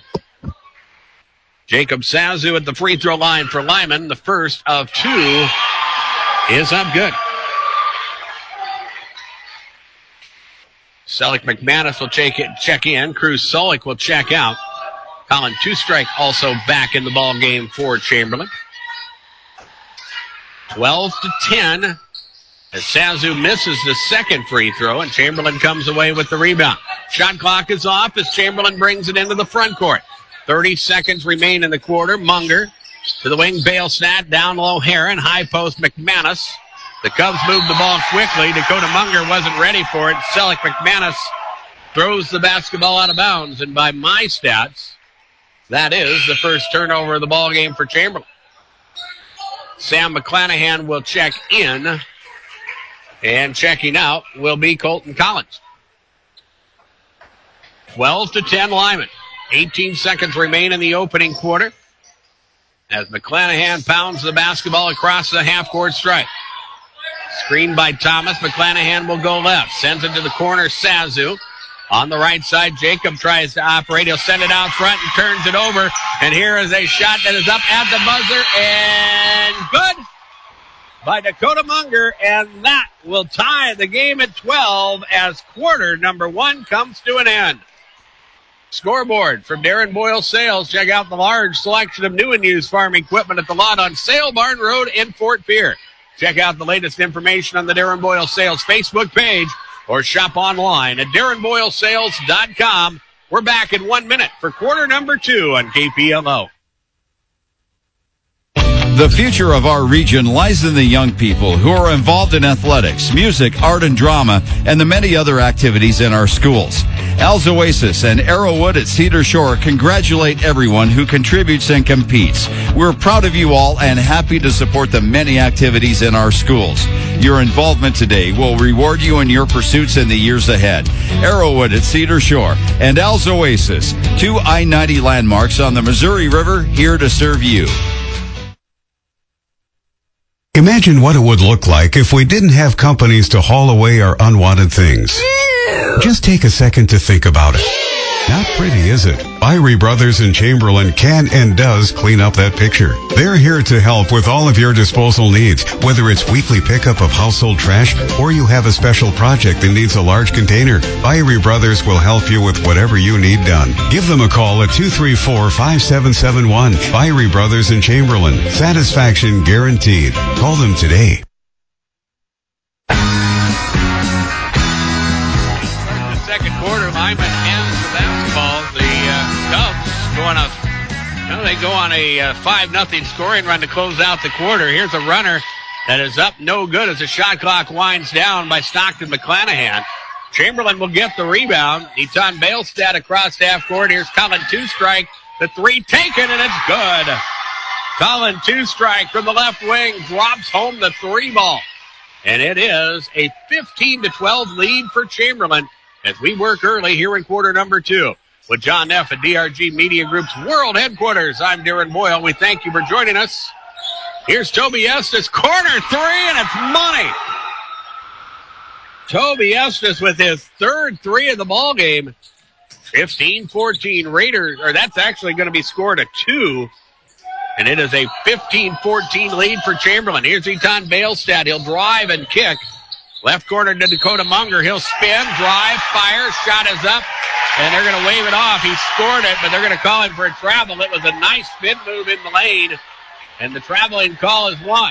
Jacob Sazu at the free throw line for Lyman. The first of two is up good. Selleck McManus will check, it, check in. Cruz Solik will check out. Colin Two-Strike also back in the ball game for Chamberlain. twelve to ten as Sazu misses the second free throw, and Chamberlain comes away with the rebound. Shot clock is off as Chamberlain brings it into the front court. thirty seconds remain in the quarter. Munger to the wing, Bailstat, down low Heron, high post McManus. The Cubs move the ball quickly. Dakota Munger wasn't ready for it. Selleck McManus throws the basketball out of bounds, and by my stats, that is the first turnover of the ball game for Chamberlain. Sam McClanahan will check in, and checking out will be Colton Collins. twelve to ten Lyman. eighteen seconds remain in the opening quarter as McClanahan pounds the basketball across the half-court stripe. Screened by Thomas. McClanahan will go left. Sends it to the corner, Sazu. On the right side, Jacob tries to operate. He'll send it out front and turns it over. And here is a shot that is up at the buzzer and good. by Dakota Munger, and that will tie the game at twelve as quarter number one comes to an end. Scoreboard from Darren Boyle Sales. Check out the large selection of new and used farm equipment at the lot on Sale Barn Road in Fort Pierre. Check out the latest information on the Darren Boyle Sales Facebook page or shop online at darren boyle sales dot com. We're back in one minute for quarter number two on K P L O. The future of our region lies in the young people who are involved in athletics, music, art, and drama, and the many other activities in our schools. Al's Oasis and Arrowwood at Cedar Shore congratulate everyone who contributes and competes. We're proud of you all and happy to support the many activities in our schools. Your involvement today will reward you in your pursuits in the years ahead. Arrowwood at Cedar Shore and Al's Oasis, two I ninety landmarks on the Missouri River, here to serve you. Imagine what it would look like if we didn't have companies to haul away our unwanted things. Just take a second to think about it. Not pretty, is it? Byrie Brothers in Chamberlain can and does clean up that picture. They're here to help with all of your disposal needs, whether it's weekly pickup of household trash or you have a special project that needs a large container. Byrie Brothers will help you with whatever you need done. Give them a call at two three four, five seven seven one. Byrie Brothers in Chamberlain. Satisfaction guaranteed. Call them today. Second quarter, Lyman ends the basketball. The uh, Cubs go on a, well, they go on a uh, five nothing scoring run to close out the quarter. Here's a runner that is up no good as the shot clock winds down by Stockton McClanahan. Chamberlain will get the rebound. Eton Bailstad across half court. Here's Colin Two-Strike. The three taken, and it's good. Colin Two-Strike from the left wing drops home the three ball. And it is a fifteen to twelve lead for Chamberlain as we work early here in quarter number two. With John Neff at D R G Media Group's World Headquarters, I'm Darren Boyle. We thank you for joining us. Here's Toby Estes, corner three, and it's money. Toby Estes with his third three of the ball game. fifteen fourteen Raiders, or that's actually going to be scored a two. And it is a fifteen fourteen lead for Chamberlain. Here's Eton Bailstad. He'll drive and kick. Left corner to Dakota Munger. He'll spin, drive, fire, shot is up, and they're going to wave it off. He scored it, but they're going to call him for a travel. It was a nice spin move in the lane, and the traveling call is one.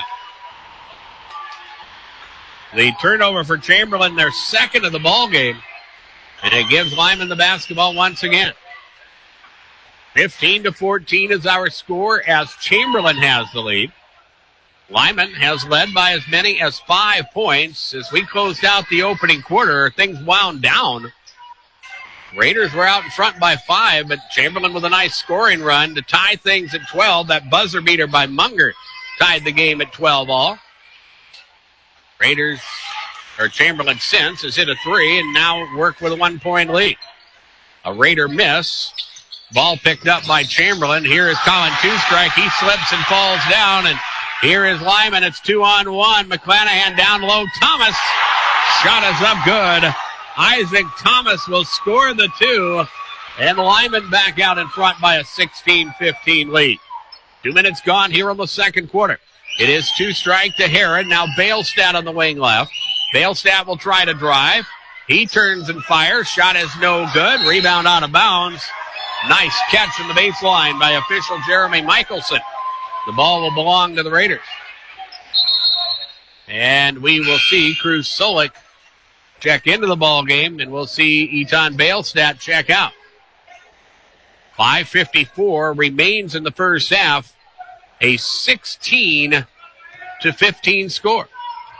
The turnover for Chamberlain, their second of the ball game, and it gives Lyman the basketball once again. fifteen to fourteen is our score as Chamberlain has the lead. Lyman has led by as many as five points. As we closed out the opening quarter, things wound down. Raiders were out in front by five, but Chamberlain with a nice scoring run to tie things at twelve. That buzzer beater by Munger tied the game at twelve all. Raiders, or Chamberlain since, has hit a three and now work with a one-point lead. A Raider miss. Ball picked up by Chamberlain. Here is Colin Two-Strike. He slips and falls down, and here is Lyman. It's two on one. McClanahan down low. Thomas. Shot is up good. Isaac Thomas will score the two. And Lyman back out in front by a sixteen fifteen lead. Two minutes gone here in the second quarter. It is Two-Strike to Herod. Now Bailstad on the wing left. Bailstad will try to drive. He turns and fires. Shot is no good. Rebound out of bounds. Nice catch from the baseline by official Jeremy Michelson. The ball will belong to the Raiders. And we will see Cruz Solik check into the ball game, and we'll see Eton Bailstad check out. five fifty-four remains in the first half. A sixteen to fifteen score.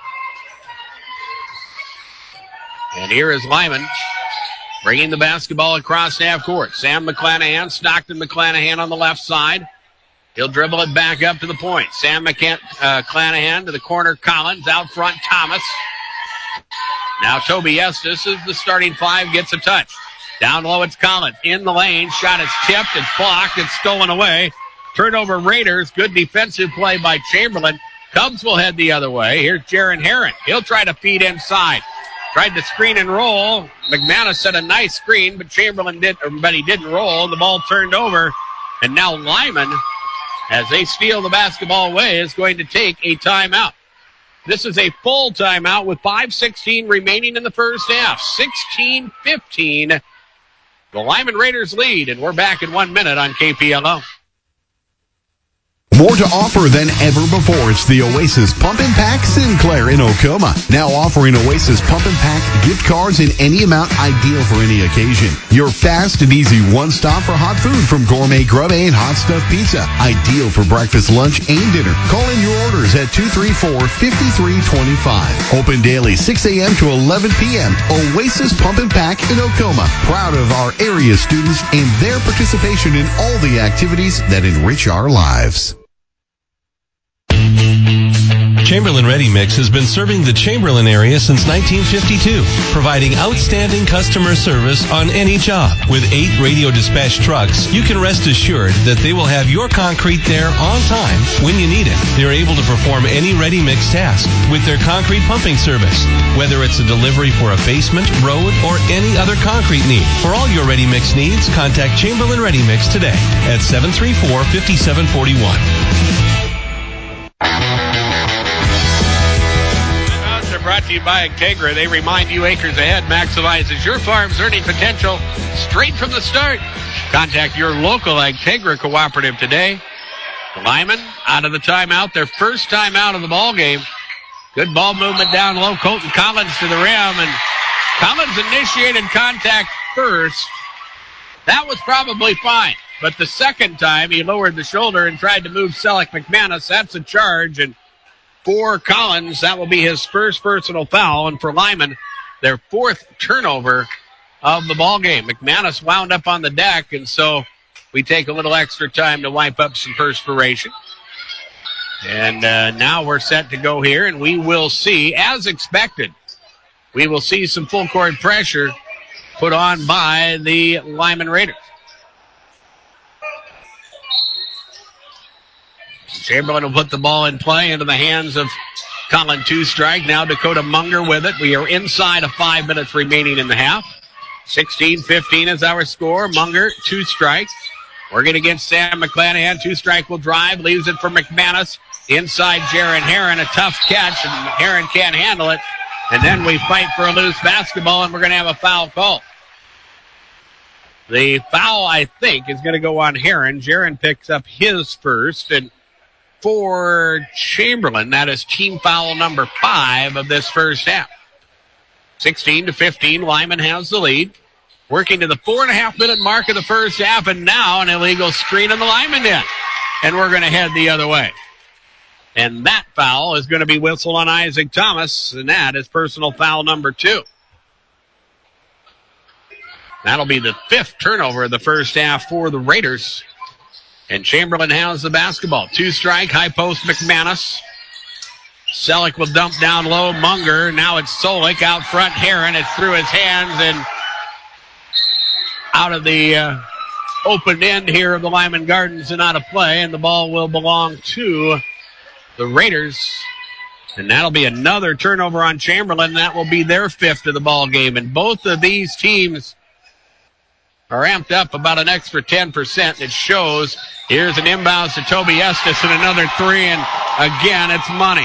And here is Lyman bringing the basketball across half court. Sam McClanahan, Stockton McClanahan on the left side. He'll dribble it back up to the point. Sam McCan- uh, McClanahan to the corner. Collins out front. Thomas. Now Toby Estes is the starting five. Gets a touch. Down low it's Collins. In the lane. Shot is tipped. It's blocked. It's stolen away. Turnover Raiders. Good defensive play by Chamberlain. Cubs will head the other way. Here's Jaron Herron. He'll try to feed inside. Tried to screen and roll. McManus set a nice screen, but Chamberlain did, but he didn't roll. The ball turned over. And now Lyman, as they steal the basketball away, is going to take a timeout. This is a full timeout with five sixteen remaining in the first half. sixteen fifteen. The Lyman Raiders lead, and we're back in one minute on K P L O. More to offer than ever before. It's the Oasis Pump and Pack Sinclair in Ocoma. Now offering Oasis Pump and Pack gift cards in any amount, ideal for any occasion. Your fast and easy one-stop for hot food from gourmet grub and hot stuffed pizza. Ideal for breakfast, lunch, and dinner. Call in your orders at two three four, five three two five. Open daily six a.m. to eleven p.m. Oasis Pump and Pack in Ocoma. Proud of our area students and their participation in all the activities that enrich our lives. Chamberlain Ready Mix has been serving the Chamberlain area since nineteen fifty-two, providing outstanding customer service on any job. With eight radio dispatch trucks, you can rest assured that they will have your concrete there on time when you need it. They're able to perform any ready mix task with their concrete pumping service, whether it's a delivery for a basement, road, or any other concrete need. For all your ready mix needs, contact Chamberlain Ready Mix today at seven three four, five seven four one. Brought to you by Integra. They remind you acres ahead maximizes your farm's earning potential straight from the start. Contact your local Integra cooperative today. Lyman out of the timeout, their first time out of the ball game. Good ball movement down low. Colton Collins to the rim, and Collins initiated contact first. That was probably fine, but the second time he lowered the shoulder and tried to move Selleck McManus. That's a charge, and for Collins, that will be his first personal foul, and for Lyman, their fourth turnover of the ball game. McManus wound up on the deck, and so we take a little extra time to wipe up some perspiration. And uh, now we're set to go here, and we will see, as expected, we will see some full court pressure put on by the Lyman Raiders. Chamberlain will put the ball in play into the hands of Colin Two-Strike. Now Dakota Munger with it. We are inside of five minutes remaining in the half. sixteen fifteen is our score. Munger, Two-Strike. Working against Sam McClanahan. Two-Strike will drive. Leaves it for McManus. Inside Jaron Heron. A tough catch, and Heron can't handle it. And then we fight for a loose basketball, and we're going to have a foul call. The foul, I think, is going to go on Heron. Jaron picks up his first, and for Chamberlain, that is team foul number five of this first half. sixteen to fifteen, Lyman has the lead. Working to the four and a half minute mark of the first half, and now an illegal screen in the Lyman end. And we're going to head the other way. And that foul is going to be whistled on Isaac Thomas, and that is personal foul number two. That'll be the fifth turnover of the first half for the Raiders. And Chamberlain has the basketball. Two-strike, high post McManus. Selleck will dump down low. Munger. Now it's Solik out front. Heron. It's through his hands and out of the uh, open end here of the Lyman Gardens and out of play. And the ball will belong to the Raiders. And that'll be another turnover on Chamberlain. That will be their fifth of the ball game. And both of these teams are amped up about an extra ten percent. It shows. Here's an inbounds to Toby Estes and another three, and again, it's money.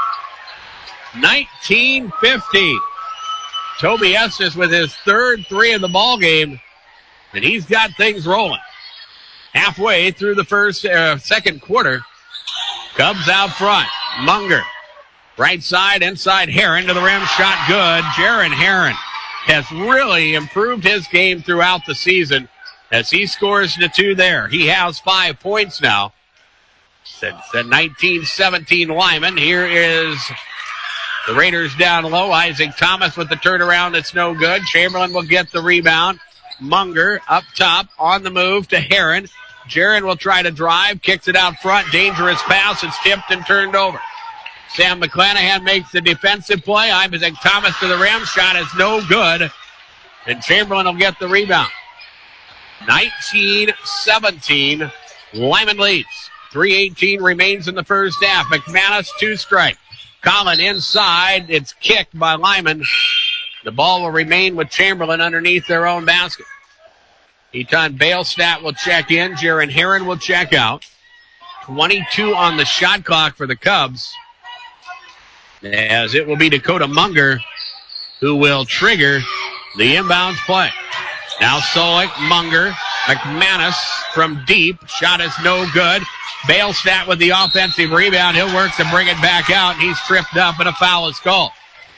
nineteen fifteen. Toby Estes with his third three of the ball game, and he's got things rolling. Halfway through the first, uh, second quarter, Cubs out front. Munger, right side, inside Heron to the rim, shot good. Jaron Heron has really improved his game throughout the season as he scores the two there. He has five points now. Since the nineteen seventeen Lyman. Here is the Raiders down low. Isaac Thomas with the turnaround. It's no good. Chamberlain will get the rebound. Munger up top on the move to Heron. Jaron will try to drive. Kicks it out front. Dangerous pass. It's tipped and turned over. Sam McClanahan makes the defensive play. Isaac Thomas to the rim. Shot is no good. And Chamberlain will get the rebound. nineteen seventeen. Lyman leads. three eighteen remains in the first half. McManus, two-strike. Collin inside. It's kicked by Lyman. The ball will remain with Chamberlain underneath their own basket. Etan Bailstat will check in. Jaron Heron will check out. twenty-two on the shot clock for the Cubs. as it will be Dakota Munger who will trigger the inbounds play. Now Solik, Munger, McManus from deep. Shot is no good. Bailstat with the offensive rebound. He'll work to bring it back out. He's tripped up and a foul is called.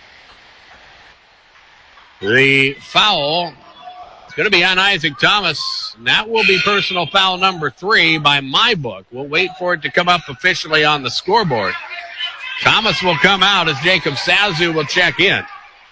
The foul is going to be on Isaac Thomas. And that will be personal foul number three by my book. We'll wait for it to come up officially on the scoreboard. Thomas will come out as Jacob Sazu will check in.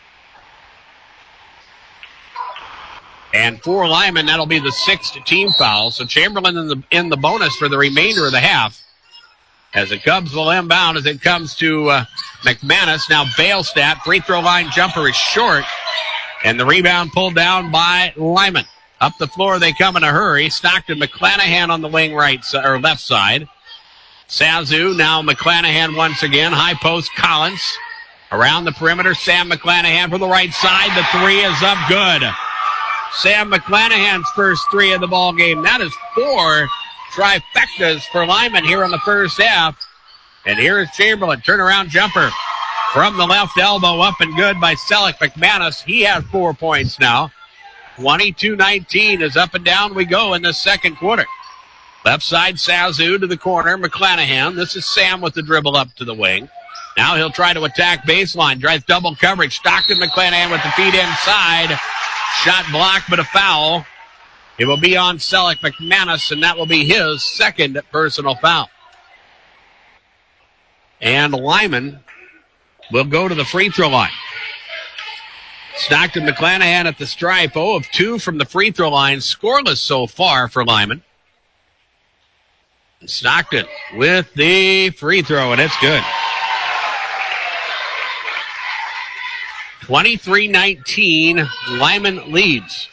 And for Lyman, that'll be the sixth team foul. So Chamberlain in the in the bonus for the remainder of the half. As the Cubs will inbound as it comes to uh, McManus. Now Bailstat, free throw line jumper is short. And the rebound pulled down by Lyman. Up the floor they come in a hurry. Stockton McClanahan on the wing right si- or left side. Sazu, now McClanahan once again. High post Collins. Around the perimeter, Sam McClanahan from the right side. The three is up good. Sam McClanahan's first three of the ball game. That is four trifectas for Lyman here in the first half. And here is Chamberlain. Turnaround jumper from the left elbow, up and good by Selleck. McManus, he has four points now. twenty-two nineteen is up and down we go in the second quarter. Left side, Sazu to the corner. McClanahan. This is Sam with the dribble up to the wing. Now he'll try to attack baseline. Drives double coverage. Stockton McClanahan with the feet inside. Shot blocked, but a foul. It will be on Selleck McManus, and that will be his second personal foul. And Lyman will go to the free throw line. Stockton McClanahan at the stripe, zero of two from the free throw line. Scoreless so far for Lyman. Stockton with the free throw, and it's good. twenty-three nineteen, Lyman leads.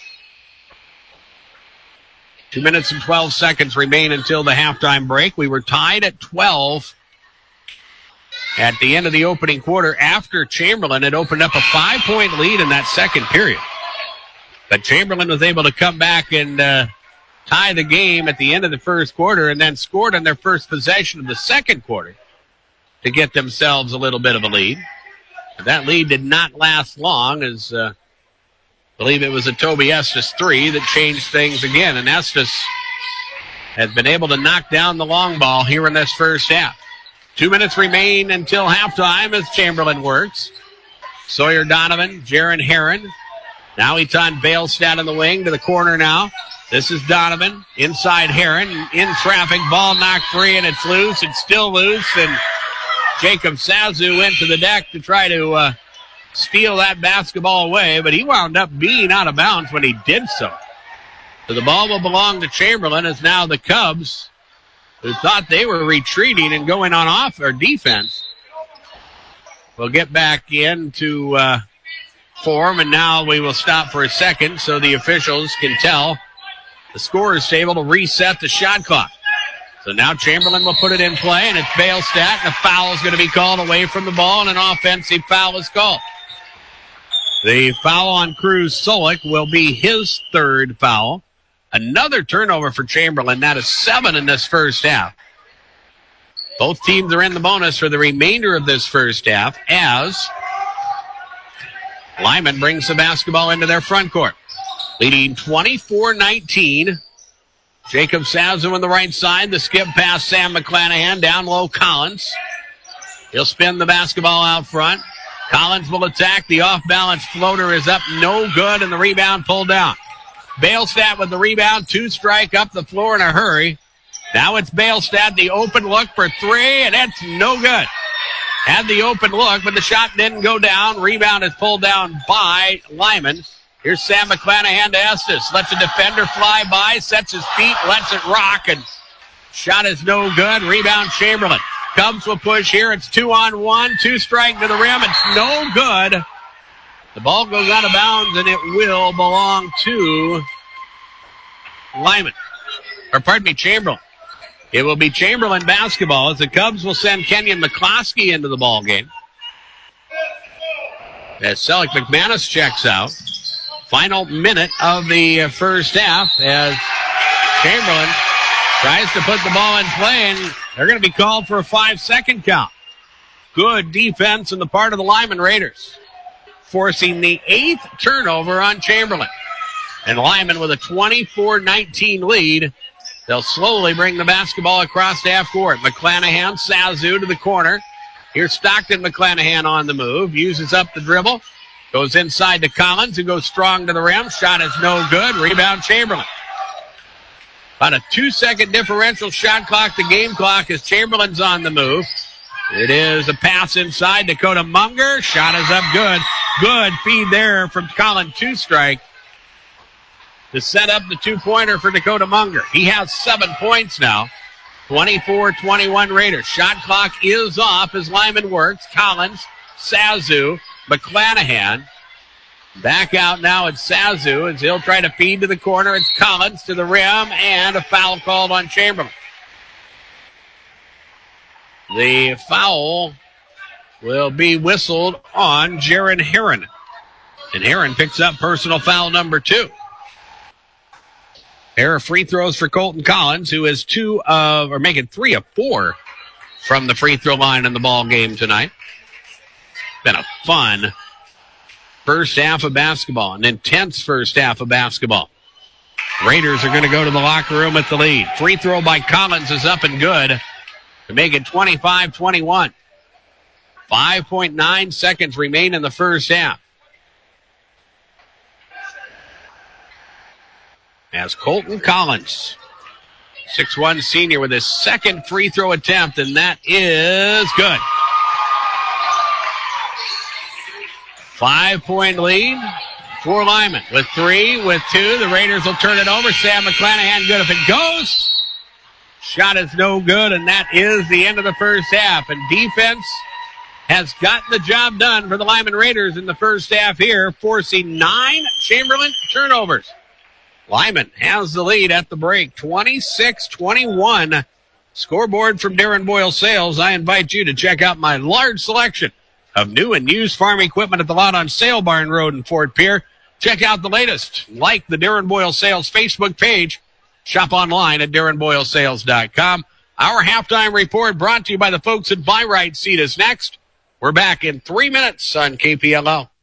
Two minutes and twelve seconds remain until the halftime break. We were tied at twelve at the end of the opening quarter after Chamberlain had opened up a five-point lead in that second period. But Chamberlain was able to come back and uh, tie the game at the end of the first quarter and then scored on their first possession of the second quarter to get themselves a little bit of a lead. That lead did not last long as uh, I believe it was a Toby Estes three that changed things again. And Estes has been able to knock down the long ball here in this first half. Two minutes remain until halftime as Chamberlain works. Sawyer Donovan, Jaron Heron. Now he's on Bailstat in the wing to the corner now. This is Donovan. Inside Heron. In traffic. Ball knocked free and it's loose. It's still loose and Jacob Sazu went to the deck to try to uh, steal that basketball away, but he wound up being out of bounds when he did so. So the ball will belong to Chamberlain as now the Cubs, who thought they were retreating and going on off or defense, will get back into uh, form, and now we will stop for a second so the officials can tell the scorer's table to reset the shot clock. So now Chamberlain will put it in play, and it's Bailstat, and a foul is going to be called away from the ball, and an offensive foul is called. The foul on Cruz Solik will be his third foul. Another turnover for Chamberlain. That is seven in this first half. Both teams are in the bonus for the remainder of this first half as Lyman brings the basketball into their front court. Leading twenty-four nineteen. Jacob Sazu on the right side. The skip past Sam McClanahan. Down low, Collins. He'll spin the basketball out front. Collins will attack. The off-balance floater is up. No good, and the rebound pulled down. Bailstat with the rebound. Two strike up the floor in a hurry. Now it's Bailstat. The open look for three, and it's no good. Had the open look, but the shot didn't go down. Rebound is pulled down by Lyman. Here's Sam McClanahan to Estes. Lets a defender fly by, sets his feet, lets it rock, and shot is no good. Rebound Chamberlain. Cubs will push here. It's two on one. Two strike to the rim. It's no good. The ball goes out of bounds, and it will belong to Lyman. Or pardon me, Chamberlain. It will be Chamberlain basketball as the Cubs will send Kenyon McCloskey into the ball game. As Selleck McManus checks out. Final minute of the first half as Chamberlain tries to put the ball in play, and they're going to be called for a five-second count. Good defense on the part of the Lyman Raiders, forcing the eighth turnover on Chamberlain. And Lyman with a twenty-four nineteen lead. They'll slowly bring the basketball across the half court. McClanahan, Sazu to the corner. Here's Stockton McClanahan on the move. Uses up the dribble. Goes inside to Collins, who goes strong to the rim. Shot is no good. Rebound Chamberlain. About a two-second differential shot clock to game clock as Chamberlain's on the move. It is a pass inside. Dakota Munger. Shot is up good. Good feed there from Colin Two-Strike to set up the two-pointer for Dakota Munger. He has seven points now. twenty-four twenty-one Raiders. Shot clock is off as Lyman works. Collins, Sazu, McClanahan. Back out now it's Sazu as he'll try to feed to the corner. It's Collins to the rim and a foul called on Chamberlain. The foul will be whistled on Jaron Heron. And Heron picks up personal foul number two. Pair of free throws for Colton Collins, who is two of, or making three of four from the free throw line in the ball game tonight. Been a fun first half of basketball, an intense first half of basketball. Raiders are going to go to the locker room with the lead. Free throw by Collins is up and good to make it twenty-five twenty-one. five point nine seconds remain in the first half. As Colton Collins, six one senior, with his second free throw attempt, and that is good. Five-point lead for Lyman. With three, with two, the Raiders will turn it over. Sam McClanahan, good if it goes. Shot is no good, and that is the end of the first half. And defense has gotten the job done for the Lyman Raiders in the first half here, forcing nine Chamberlain turnovers. Lyman has the lead at the break, twenty-six twenty-one. Scoreboard from Darren Boyle Sales. I invite you to check out my large selection of new and used farm equipment at the lot on Sale Barn Road in Fort Pierre. Check out the latest. Like the Darren Boyle Sales Facebook page. Shop online at darren boyle sales dot com. Our halftime report brought to you by the folks at Buy Right Seed is next. We're back in three minutes on K P L O.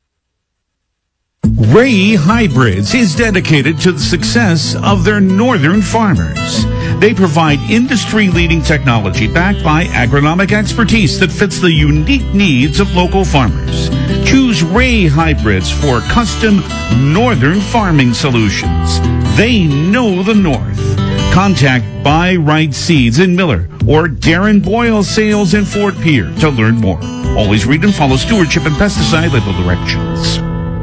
Ray Hybrids is dedicated to the success of their northern farmers. They provide industry-leading technology backed by agronomic expertise that fits the unique needs of local farmers. Choose Ray Hybrids for custom northern farming solutions. They know the North. Contact Buy Right Seeds in Miller or Darren Boyle Sales in Fort Pierre to learn more. Always read and follow stewardship and pesticide label directions.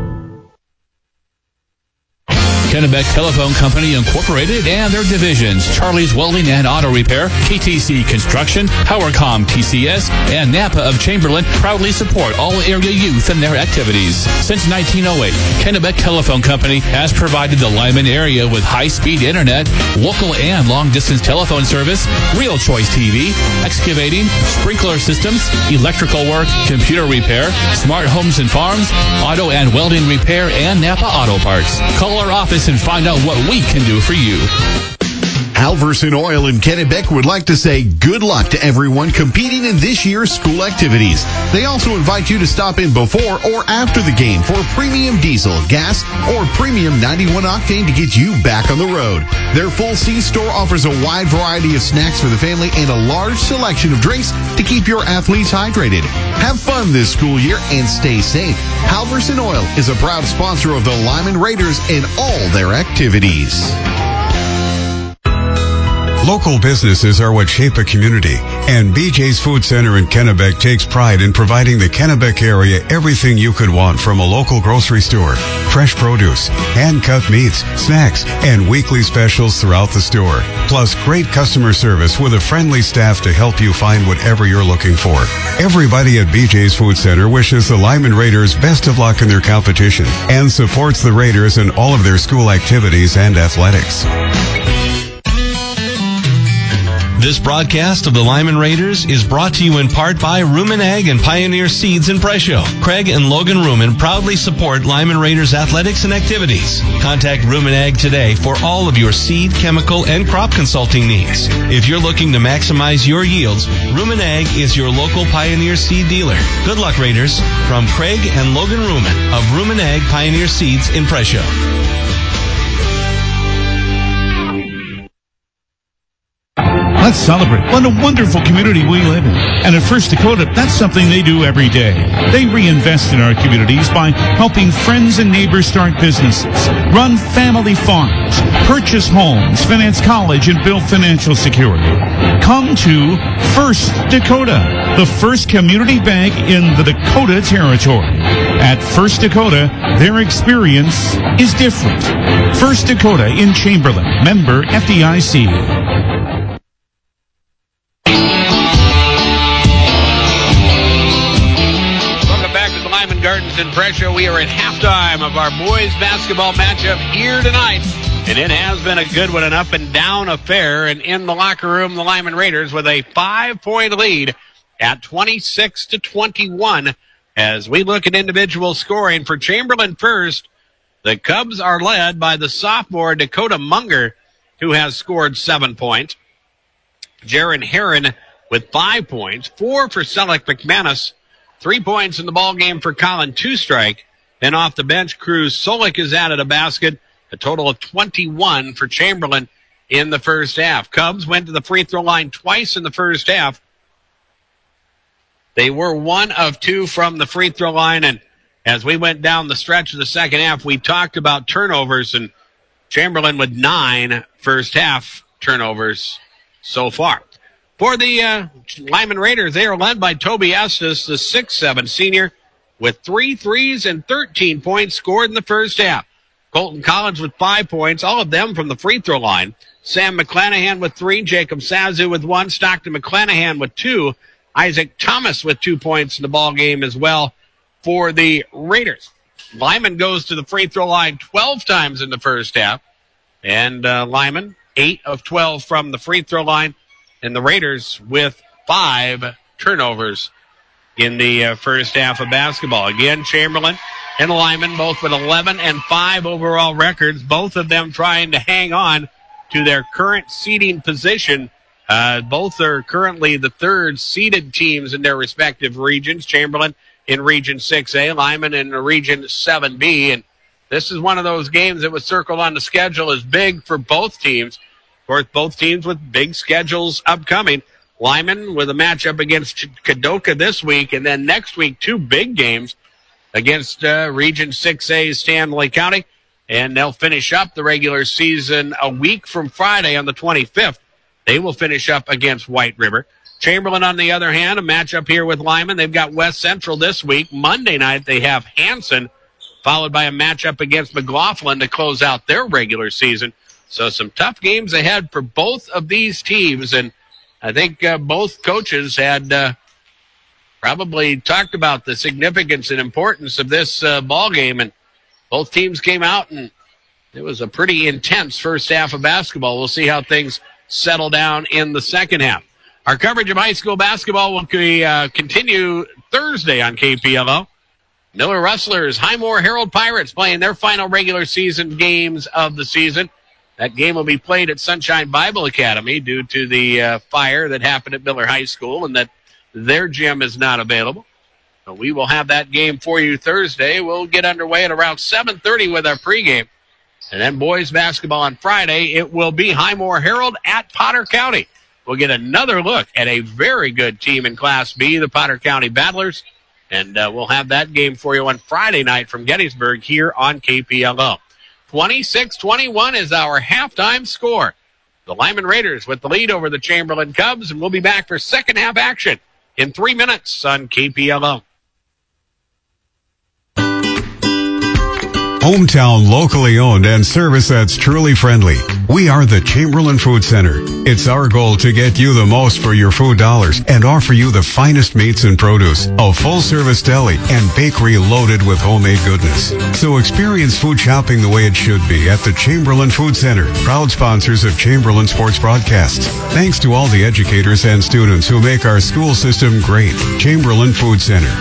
Kennebec Telephone Company Incorporated and their divisions, Charlie's Welding and Auto Repair, K T C Construction, PowerCom T C S, and Napa of Chamberlain proudly support all area youth in their activities. Since nineteen oh eight, Kennebec Telephone Company has provided the Lyman area with high-speed internet, local and long-distance telephone service, Real Choice T V, excavating, sprinkler systems, electrical work, computer repair, smart homes and farms, auto and welding repair, and Napa Auto Parts. Call our office and find out what we can do for you. Halverson Oil in Kennebec would like to say good luck to everyone competing in this year's school activities. They also invite you to stop in before or after the game for premium diesel, gas, or premium ninety-one octane to get you back on the road. Their full C store offers a wide variety of snacks for the family and a large selection of drinks to keep your athletes hydrated. Have fun this school year and stay safe. Halverson Oil is a proud sponsor of the Lyman Raiders in all their activities. Local businesses are what shape a community, and B J's Food Center in Kennebec takes pride in providing the Kennebec area everything you could want from a local grocery store. Fresh produce, hand-cut meats, snacks, and weekly specials throughout the store. Plus great customer service with a friendly staff to help you find whatever you're looking for. Everybody at B J's Food Center wishes the Lyman Raiders best of luck in their competition and supports the Raiders in all of their school activities and athletics. This broadcast of the Lyman Raiders is brought to you in part by Rumen Ag and Pioneer Seeds in Presho. Craig and Logan Rumen proudly support Lyman Raiders athletics and activities. Contact Rumen Ag today for all of your seed, chemical, and crop consulting needs. If you're looking to maximize your yields, Rumen Ag is your local Pioneer Seed dealer. Good luck, Raiders. From Craig and Logan Rumen of Rumen Ag Pioneer Seeds in Presho. Let's celebrate. What a wonderful community we live in. And at First Dakota, that's something they do every day. They reinvest in our communities by helping friends and neighbors start businesses, run family farms, purchase homes, finance college, and build financial security. Come to First Dakota, the first community bank in the Dakota Territory. At First Dakota, their experience is different. First Dakota in Chamberlain, member F D I C. Gardens in Presho. We are at halftime of our boys basketball matchup here tonight, and it has been a good one, an up and down affair. And in the locker room, the Lyman Raiders with a five-point lead at twenty-six to twenty-one. As we look at individual scoring for Chamberlain first, the Cubs are led by the sophomore Dakota Munger, who has scored seven points. Jaron Heron with five points, four for Selleck McManus. Three points in the ball game for Colin Two-Strike. Then off the bench, Cruz Solik has added a basket. A total of twenty-one for Chamberlain in the first half. Cubs went to the free throw line twice in the first half. They were one of two from the free throw line. And as we went down the stretch of the second half, we talked about turnovers. And Chamberlain with nine first half turnovers so far. For the uh, Lyman Raiders, they are led by Toby Estes, the six seven senior, with three threes and thirteen points scored in the first half. Colton Collins with five points, all of them from the free throw line. Sam McClanahan with three, Jacob Sazu with one, Stockton McClanahan with two, Isaac Thomas with two points in the ball game as well for the Raiders. Lyman goes to the free throw line twelve times in the first half, and uh, Lyman, eight of twelve from the free throw line. And the Raiders with five turnovers in the uh, first half of basketball. Again, Chamberlain and Lyman both with eleven and five overall records, both of them trying to hang on to their current seeding position. Uh, both are currently the third seeded teams in their respective regions. Chamberlain in Region six A, Lyman in Region seven B. And this is one of those games that was circled on the schedule as big for both teams. Of course, both teams with big schedules upcoming. Lyman with a matchup against Kadoka this week, and then next week, two big games against uh, Region six A's Stanley County. And they'll finish up the regular season a week from Friday on the twenty-fifth. They will finish up against White River. Chamberlain, on the other hand, a matchup here with Lyman. They've got West Central this week. Monday night, they have Hanson, followed by a matchup against McLaughlin to close out their regular season. So some tough games ahead for both of these teams, and I think uh, both coaches had uh, probably talked about the significance and importance of this uh, ball game, and both teams came out, and it was a pretty intense first half of basketball. We'll see how things settle down in the second half. Our coverage of high school basketball will uh, continue Thursday on K P L O. Miller Rustlers, Highmore Herald Pirates playing their final regular season games of the season. That game will be played at Sunshine Bible Academy due to the uh, fire that happened at Miller High School and that their gym is not available. So we will have that game for you Thursday. We'll get underway at around seven thirty with our pregame. And then boys basketball on Friday, it will be Highmore Herald at Potter County. We'll get another look at a very good team in Class B, the Potter County Battlers. And uh, we'll have that game for you on Friday night from Gettysburg here on K P L O. twenty-six twenty-one is our halftime score. The Lyman Raiders with the lead over the Chamberlain Cubs, and we'll be back for second half action in three minutes on K P L O. Hometown, locally owned, and service that's truly friendly. We are the Chamberlain Food Center. It's our goal to get you the most for your food dollars and offer you the finest meats and produce, a full-service deli, and bakery loaded with homemade goodness. So experience food shopping the way it should be at the Chamberlain Food Center, proud sponsors of Chamberlain Sports Broadcasts. Thanks to all the educators and students who make our school system great. Chamberlain Food Center.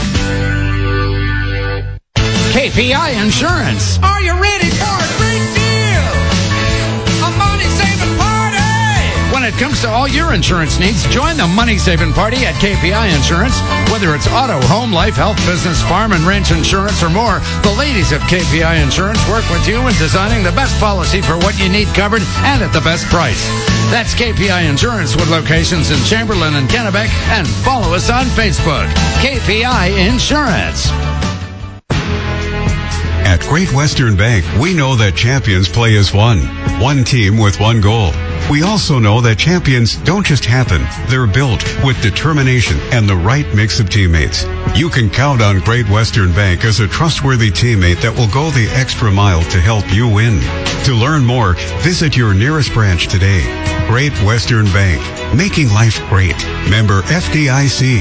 K P I Insurance. Are you ready for a great deal? A money-saving party! When it comes to all your insurance needs, join the money-saving party at K P I Insurance. Whether it's auto, home, life, health, business, farm, and ranch insurance, or more, the ladies of K P I Insurance work with you in designing the best policy for what you need covered and at the best price. That's K P I Insurance with locations in Chamberlain and Kennebec, and follow us on Facebook. K P I Insurance. At Great Western Bank, we know that champions play as one. One team with one goal. We also know that champions don't just happen. They're built with determination and the right mix of teammates. You can count on Great Western Bank as a trustworthy teammate that will go the extra mile to help you win. To learn more, visit your nearest branch today. Great Western Bank, making life great. Member F D I C.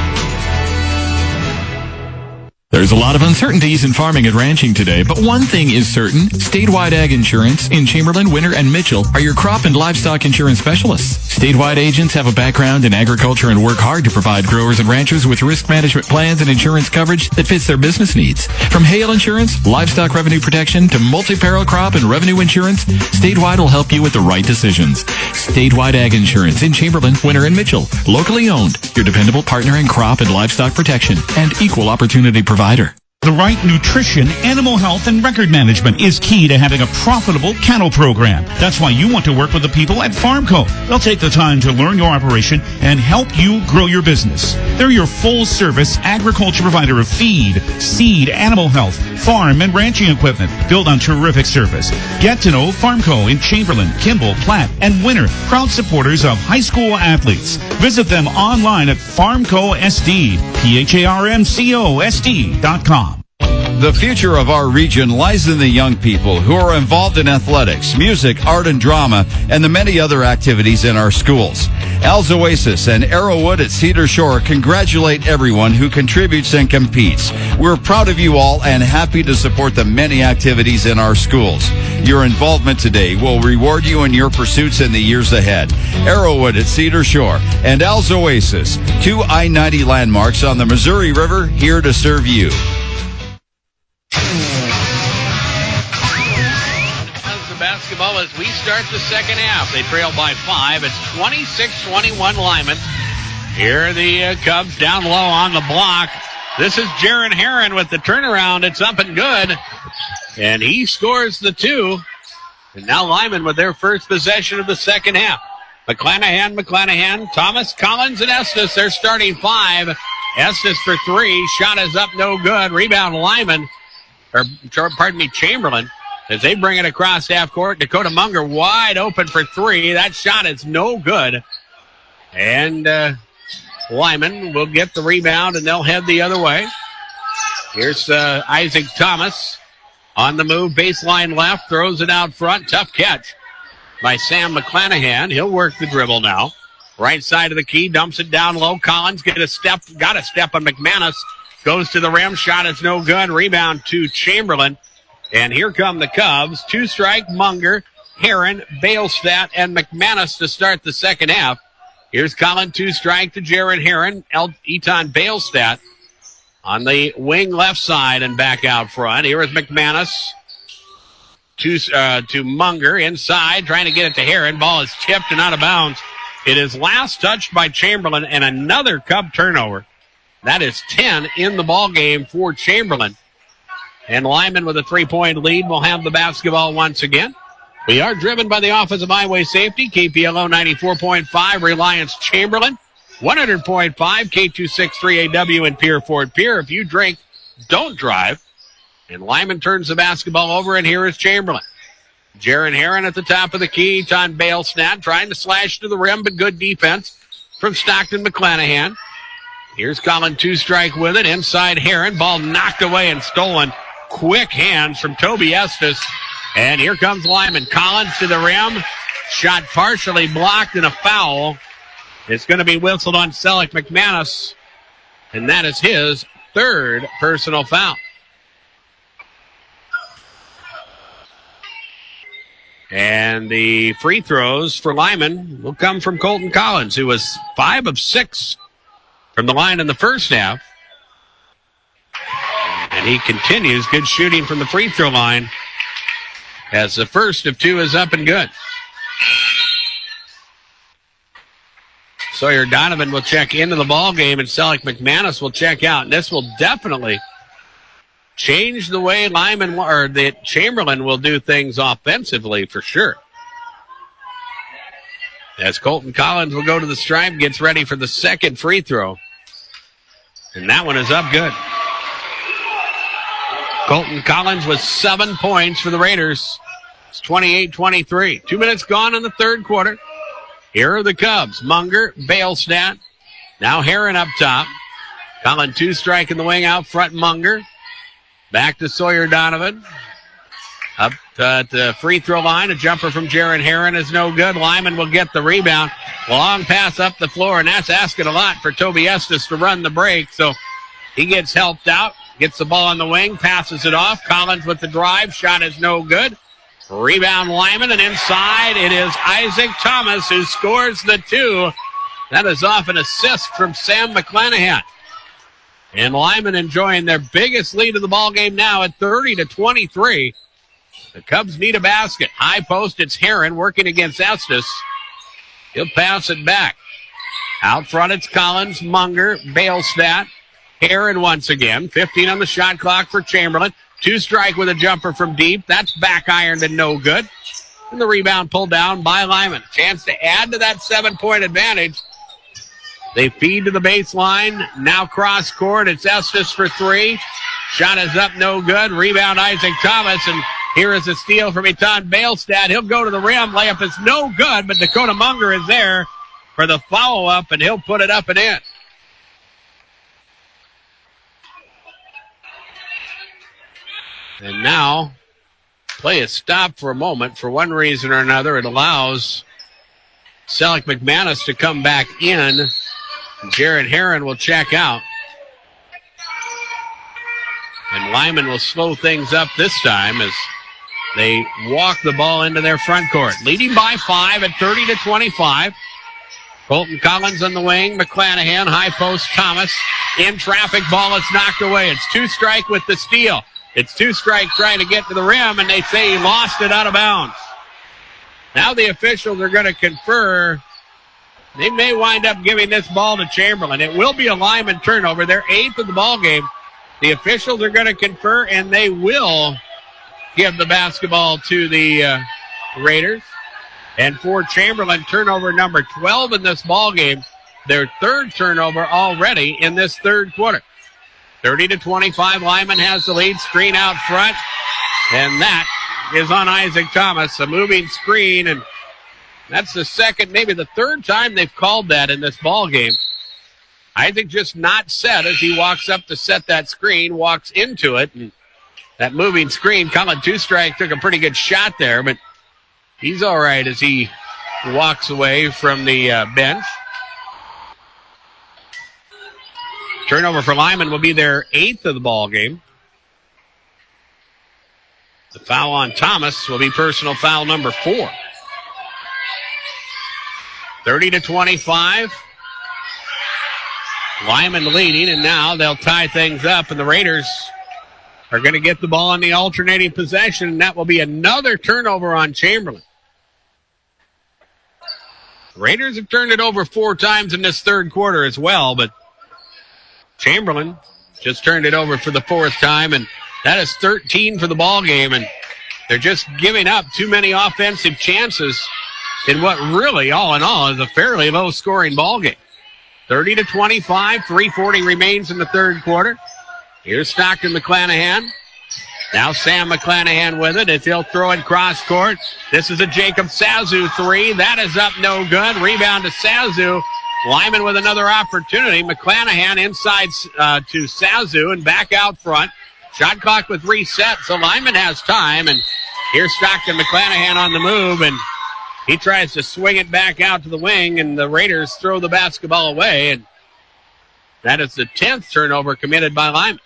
There's a lot of uncertainties in farming and ranching today, but one thing is certain. Statewide Ag Insurance in Chamberlain, Winter, and Mitchell are your crop and livestock insurance specialists. Statewide agents have a background in agriculture and work hard to provide growers and ranchers with risk management plans and insurance coverage that fits their business needs. From hail insurance, livestock revenue protection, to multi-peril crop and revenue insurance, Statewide will help you with the right decisions. Statewide Ag Insurance in Chamberlain, Winter, and Mitchell. Locally owned, your dependable partner in crop and livestock protection and equal opportunity provider. The right nutrition, animal health, and record management is key to having a profitable cattle program. That's why you want to work with the people at Farmco. They'll take the time to learn your operation and help you grow your business. They're your full-service agriculture provider of feed, seed, animal health, farm, and ranching equipment built on terrific service. Get to know Farmco in Chamberlain, Kimball, Platte, and Winter, proud supporters of high school athletes. Visit them online at Farmco S D, P H A R M C O S D dot com. The future of our region lies in the young people who are involved in athletics, music, art, and drama, and the many other activities in our schools. Al's Oasis and Arrowwood at Cedar Shore congratulate everyone who contributes and competes. We're proud of you all and happy to support the many activities in our schools. Your involvement today will reward you in your pursuits in the years ahead. Arrowwood at Cedar Shore and Al's Oasis, two I ninety landmarks on the Missouri River, here to serve you. Basketball as we start the second half. They trail by five. It's twenty-six twenty-one Lyman. Here are the uh, Cubs down low on the block. This is Jaron Heron with the turnaround. It's up and good. And he scores the two. And now Lyman with their first possession of the second half. McClanahan, McClanahan, Thomas, Collins, and Estes. They're starting five. Estes for three. Shot is up, no good. Rebound Lyman. Or, pardon me, Chamberlain. As they bring it across half court, Dakota Munger wide open for three. That shot is no good. And uh, Lyman will get the rebound, and they'll head the other way. Here's uh, Isaac Thomas on the move, baseline left, throws it out front. Tough catch by Sam McClanahan. He'll work the dribble now. Right side of the key, dumps it down low. Collins get a step, got a step on McManus. Goes to the rim, shot is no good. Rebound to Chamberlain. And here come the Cubs. Two strike, Munger, Heron, Bailstat, and McManus to start the second half. Here's Colin, two strike to Jaron Heron, El- Eton Bailstat on the wing left side and back out front. Here is McManus to, uh, to Munger inside, trying to get it to Heron. Ball is tipped and out of bounds. It is last touched by Chamberlain, and another Cub turnover. That is ten in the ball game for Chamberlain. And Lyman with a three-point lead will have the basketball once again. We are driven by the Office of Highway Safety, K P L O ninety-four point five, Reliance Chamberlain, one hundred point five, K two sixty-three A W in Pier Ford Pier. If you drink, don't drive. And Lyman turns the basketball over, and here is Chamberlain. Jaron Heron at the top of the key. Ton Bailstat trying to slash to the rim, but good defense from Stockton McClanahan. Here's Colin, two-strike with it. Inside Heron. Ball knocked away and stolen. Quick hands from Toby Estes. And here comes Lyman. Collins to the rim. Shot partially blocked and a foul. It's going to be whistled on Selleck McManus. And that is his third personal foul. And the free throws for Lyman will come from Colton Collins, who was five of six from the line in the first half. And he continues good shooting from the free throw line as the first of two is up and good. Sawyer Donovan will check into the ball game, and Selleck McManus will check out. And this will definitely change the way Lyman or that Chamberlain will do things offensively for sure. As Colton Collins will go to the stripe, gets ready for the second free throw. And that one is up good. Colton Collins with seven points for the Raiders. It's twenty-eight twenty-three. Two minutes gone in the third quarter. Here are the Cubs. Munger, Bailstat. Now Heron up top. Collin two strike in the wing out front, Munger. Back to Sawyer Donovan. Up at the free throw line. A jumper from Jaron Heron is no good. Lyman will get the rebound. Long pass up the floor, and that's asking a lot for Toby Estes to run the break. So he gets helped out. Gets the ball on the wing. Passes it off. Collins with the drive. Shot is no good. Rebound Lyman, and inside it is Isaac Thomas who scores the two. That is off an assist from Sam McClanahan. And Lyman enjoying their biggest lead of the ball game now at thirty to twenty-three. The Cubs need a basket. High post, it's Heron working against Estes. He'll pass it back. Out front, it's Collins, Munger, Bailstat. Heron once again. fifteen on the shot clock for Chamberlain. Two strike with a jumper from deep. That's back ironed and no good. And the rebound pulled down by Lyman. Chance to add to that seven-point advantage. They feed to the baseline. Now cross court. It's Estes for three. Shot is up, no good. Rebound Isaac Thomas. And here is a steal from Etan Bailstat. He'll go to the rim. Layup is no good, but Dakota Munger is there for the follow-up, and he'll put it up and in. And now, play is stopped for a moment. For one reason or another, it allows Selleck McManus to come back in. Jared Heron will check out. And Lyman will slow things up this time as they walk the ball into their front court. Leading by five at thirty to twenty-five. Colton Collins on the wing. McClanahan, high post, Thomas. In traffic, ball is knocked away. It's two strike with the steal. It's two strike trying to get to the rim, and they say he lost it out of bounds. Now the officials are going to confer. They may wind up giving this ball to Chamberlain. It will be a Lyman turnover. They're eighth of the ball game. The officials are going to confer, and they will give the basketball to the uh, Raiders. And for Chamberlain, turnover number twelve in this ball game. Their third turnover already in this third quarter. thirty to twenty-five, Lyman has the lead. Screen out front. And that is on Isaac Thomas. A moving screen, and that's the second, maybe the third time they've called that in this ball game. Isaac just not set as he walks up to set that screen, walks into it, and that moving screen, Colin Two-Strike took a pretty good shot there, but he's all right as he walks away from the uh, bench. Turnover for Lyman will be their eighth of the ball game. The foul on Thomas will be personal foul number four. thirty to twenty-five. Lyman leading, and now they'll tie things up, and the Raiders are going to get the ball on the alternating possession, and that will be another turnover on Chamberlain. The Raiders have turned it over four times in this third quarter as well, but Chamberlain just turned it over for the fourth time, and that is thirteen for the ball game, and they're just giving up too many offensive chances in what really, all in all, is a fairly low-scoring ball game. thirty to twenty-five, three forty remains in the third quarter. Here's Stockton McClanahan. Now Sam McClanahan with it as he'll throw it cross court. This is a Jacob Sazu three. That is up no good. Rebound to Sazu. Lyman with another opportunity. McClanahan inside uh, to Sazu and back out front. Shot clock with reset, so Lyman has time, and Here's Stockton McClanahan on the move, and he tries to swing it back out to the wing, and the Raiders throw the basketball away, and that is the tenth turnover committed by Lyman.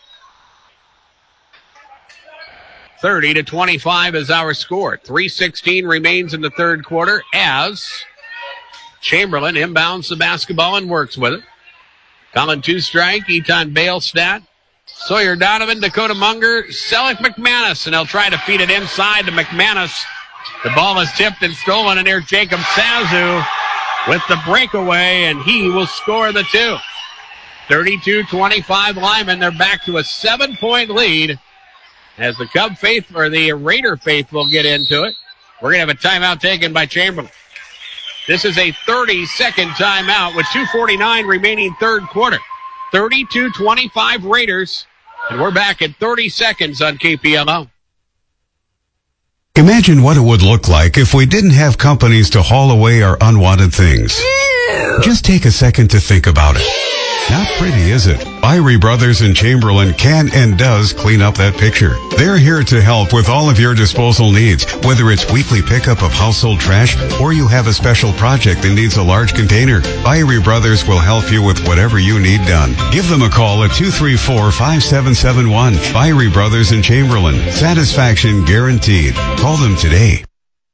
thirty to twenty-five is our score. three sixteen remains in the third quarter as Chamberlain inbounds the basketball and works with it. Colin two-strike, Eton Balestat, Sawyer Donovan, Dakota Munger, Selleck McManus, and they'll try to feed it inside to McManus. The ball is tipped and stolen, and here's Jacob Sazu with the breakaway, and he will score the two. thirty-two twenty-five Lyman. They're back to a seven-point lead as the Cub faith or the Raider faithful get into it. We're going to have a timeout taken by Chamberlain. This is a thirty-second timeout with two forty-nine remaining third quarter. thirty-two twenty-five Raiders, and we're back at thirty seconds on K P L O. Imagine what it would look like if we didn't have companies to haul away our unwanted things. Just take a second to think about it. Not pretty, is it? Irie Brothers in Chamberlain can and does clean up that picture. They're here to help with all of your disposal needs, whether it's weekly pickup of household trash or you have a special project that needs a large container. Irie Brothers will help you with whatever you need done. Give them a call at two three four, five seven seven one. Irie Brothers in Chamberlain. Satisfaction guaranteed. Call them today.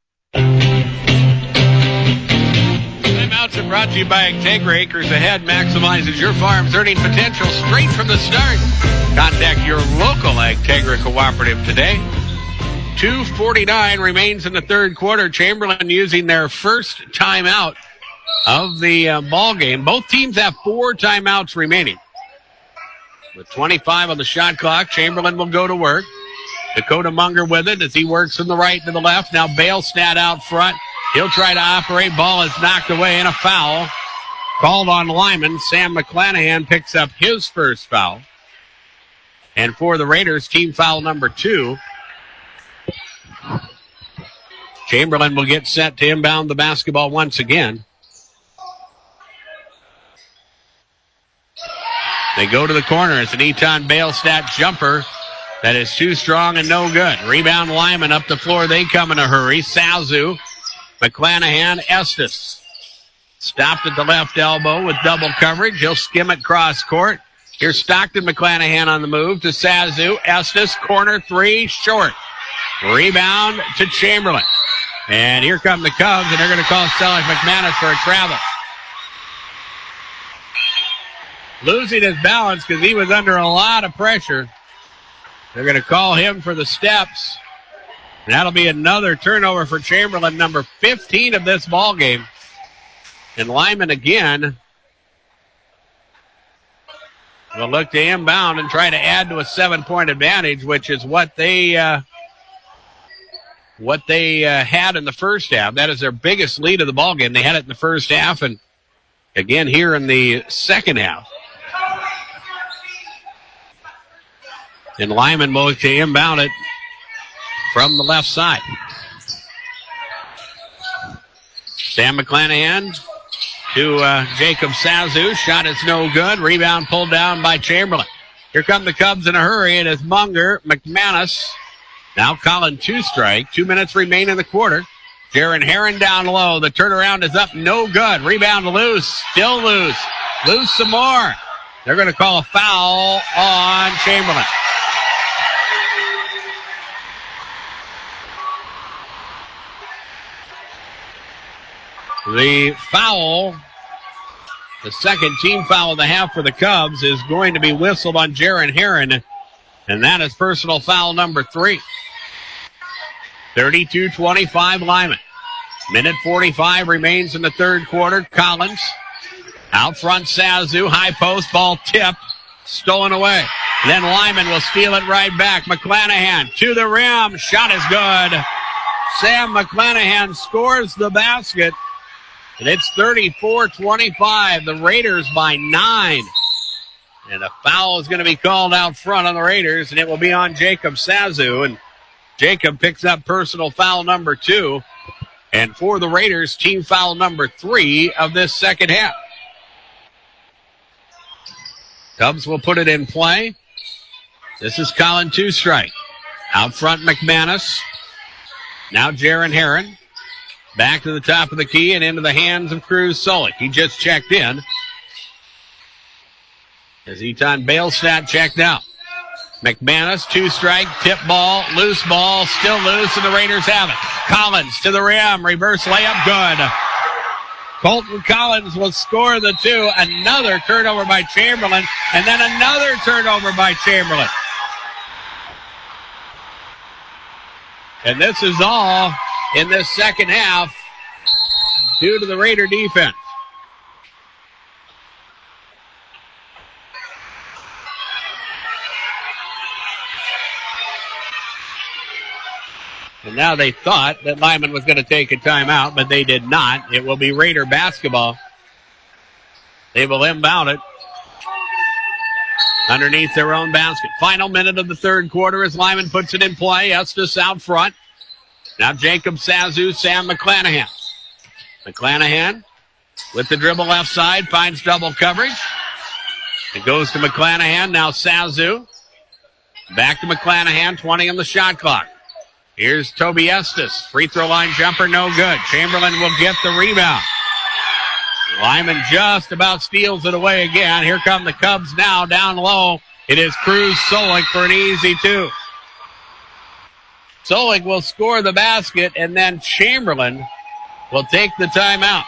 Brought to you by Integra. Acres Ahead maximizes your farm's earning potential straight from the start. Contact your local Integra cooperative today. two forty-nine remains in the third quarter. Chamberlain using their first timeout of the uh, ball game. Both teams have four timeouts remaining. With twenty-five on the shot clock, Chamberlain will go to work. Dakota Munger with it as he works from the right to the left. Now Balestat out front. He'll try to operate. Ball is knocked away and a foul called on Lyman. Sam McClanahan picks up his first foul. And for the Raiders, team foul number two. Chamberlain will get set to inbound the basketball once again. They go to the corner. It's an Eton Balestat jumper that is too strong and no good. Rebound Lyman up the floor. They come in a hurry. Sazu. McClanahan, Estes. Stopped at the left elbow with double coverage. He'll skim it cross court. Here's Stockton McClanahan on the move to Sazu. Estes, corner three, short. Rebound to Chamberlain. And here come the Cubs, and they're going to call Selleck McManus for a travel. Losing his balance because he was under a lot of pressure. They're going to call him for the steps. That'll be another turnover for Chamberlain, number fifteen of this ball game. And Lyman again will look to inbound and try to add to a seven-point advantage, which is what they uh, what they uh, had in the first half. That is their biggest lead of the ball game. They had it in the first half, and again here in the second half. And Lyman will look to inbound it from the left side. Sam McClanahan to uh, Jacob Sazu. Shot is no good. Rebound pulled down by Chamberlain. Here come the Cubs in a hurry. It is Munger, McManus. Now Colin two-strike. Two minutes remain in the quarter. Jaron Heron down low. The turnaround is up. No good. Rebound loose. Still loose. Loose some more. They're going to call a foul on Chamberlain. The foul, the second team foul of the half for the Cubs, is going to be whistled on Jaron Heron, and that is personal foul number three. thirty-two twenty-five Lyman. Minute forty-five remains in the third quarter. Collins out front, Sazu, high post, ball tipped, stolen away. Then Lyman will steal it right back. McClanahan to the rim, shot is good. Sam McClanahan scores the basket. And it's thirty-four twenty-five. The Raiders by nine. And a foul is going to be called out front on the Raiders, and it will be on Jacob Sazu. And Jacob picks up personal foul number two. And for the Raiders, team foul number three of this second half. Cubs will put it in play. This is Colin two-strike. Out front, McManus. Now Jaron Herron back to the top of the key and into the hands of Cruz Solik. He just checked in as Eton Bailstat checked out. McManus, two strike, tip ball, loose ball, still loose, and the Raiders have it. Collins to the rim, reverse layup, good. Colton Collins will score the two. Another turnover by Chamberlain, and then another turnover by Chamberlain. And this is all in this second half due to the Raider defense. And now they thought that Lyman was going to take a timeout, but they did not. It will be Raider basketball. They will inbound it underneath their own basket. Final minute of the third quarter as Lyman puts it in play. Estes out front. Now Jacob Sazu, Sam McClanahan. McClanahan with the dribble left side, finds double coverage. It goes to McClanahan, now Sazu. Back to McClanahan, twenty on the shot clock. Here's Toby Estes. Free throw line jumper, no good. Chamberlain will get the rebound. Lyman just about steals it away again. Here come the Cubs now down low. It is Cruz Solik for an easy two. Solik will score the basket, and then Chamberlain will take the timeout.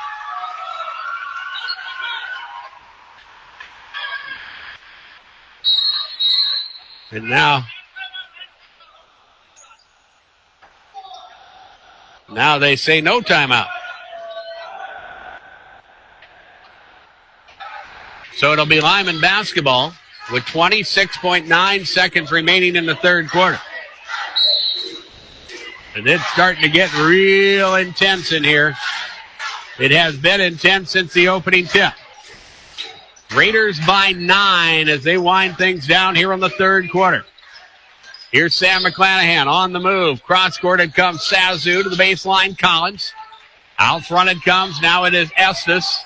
And now, now they say no timeout. So it'll be Lyman basketball with twenty-six point nine seconds remaining in the third quarter. And it's starting to get real intense in here. It has been intense since the opening tip. Raiders by nine as they wind things down here in the third quarter. Here's Sam McClanahan on the move. Cross court it comes Sazu to the baseline. Collins. Out front it comes. Now it is Estes.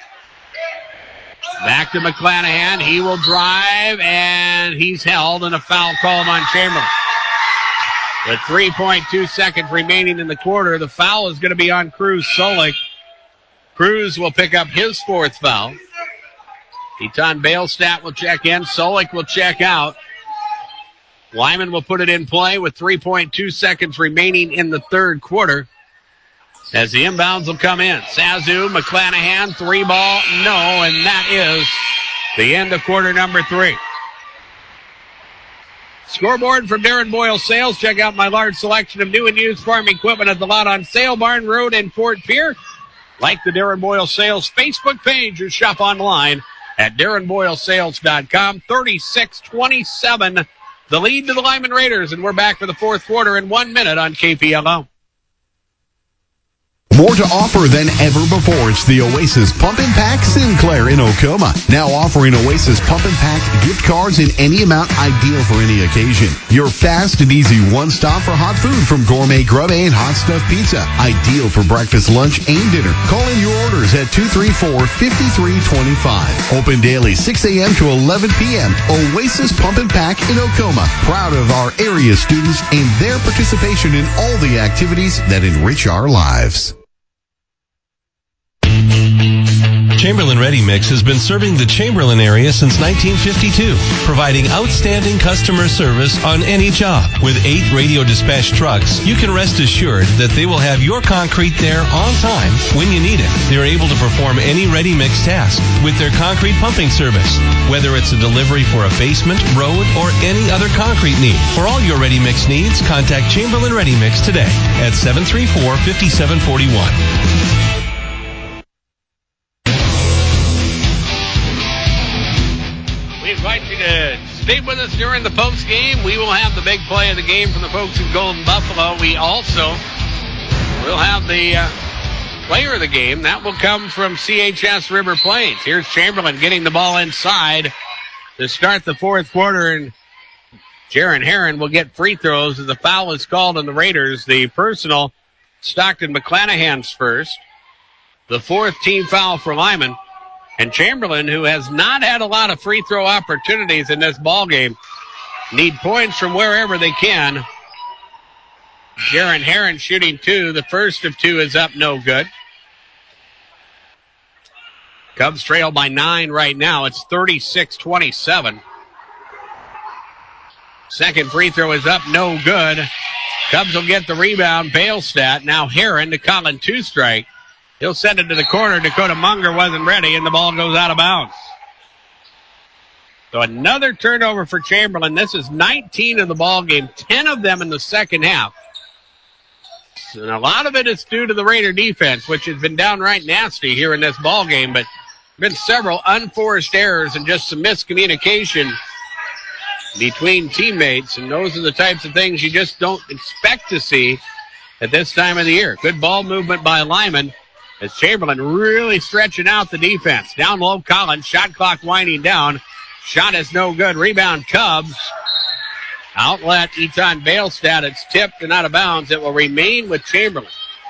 Back to McClanahan. He will drive, and he's held, and a foul called on Chamberlain. With three point two seconds remaining in the quarter, the foul is going to be on Cruz Solik. Cruz will pick up his fourth foul. Eton Bailstat will check in. Solik will check out. Lyman will put it in play with three point two seconds remaining in the third quarter as the inbounds will come in. Sazu, McClanahan, three ball, no, and that is the end of quarter number three. Scoreboard from Darren Boyle Sales. Check out my large selection of new and used farm equipment at the lot on Sale Barn Road in Fort Pierre. Like the Darren Boyle Sales Facebook page or shop online at darren boyle sales dot com. thirty-six twenty-seven, the lead to the Lyman Raiders, and we're back for the fourth quarter in one minute on K P L O. More to offer than ever before. It's the Oasis Pump and Pack Sinclair in Ocoma. Now offering Oasis Pump and Pack gift cards in any amount, ideal for any occasion. Your fast and easy one-stop for hot food from gourmet grub and hot stuffed pizza. Ideal for breakfast, lunch, and dinner. Call in your orders at two three four, five three two five. Open daily six a.m. to eleven p.m. Oasis Pump and Pack in Ocoma. Proud of our area students and their participation in all the activities that enrich our lives. Chamberlain Ready Mix has been serving the Chamberlain area since nineteen fifty-two, providing outstanding customer service on any job. With eight radio dispatch trucks, you can rest assured that they will have your concrete there on time when you need it. They're able to perform any ready mix task with their concrete pumping service, whether it's a delivery for a basement, road, or any other concrete need. For all your ready mix needs, contact Chamberlain Ready Mix today at seven three four, five seven four one. We invite you to stay with us during the post game. We will have the big play of the game from the folks in Golden Buffalo. We also will have the uh, player of the game. That will come from C H S River Plains. Here's Chamberlain getting the ball inside to start the fourth quarter, and Jaron Herron will get free throws as the foul is called on the Raiders. The personal, Stockton McClanahan's first. The fourth team foul for Lyman. And Chamberlain, who has not had a lot of free throw opportunities in this ball game, need points from wherever they can. Jaron Heron shooting two. The first of two is up, no good. Cubs trail by nine right now. It's thirty-six twenty-seven. Second free throw is up, no good. Cubs will get the rebound. Bailstat. Now Heron to Colin two-strike. He'll send it to the corner. Dakota Munger wasn't ready, and the ball goes out of bounds. So another turnover for Chamberlain. This is nineteen of the ball game, ten of them in the second half. And a lot of it is due to the Raider defense, which has been downright nasty here in this ball game, but been several unforced errors and just some miscommunication between teammates, and those are the types of things you just don't expect to see at this time of the year. Good ball movement by Lyman as Chamberlain really stretching out the defense. Down low, Collins, shot clock winding down. Shot is no good. Rebound Cubs. Outlet Eton Bailstat. It's tipped and out of bounds. It will remain with Chamberlain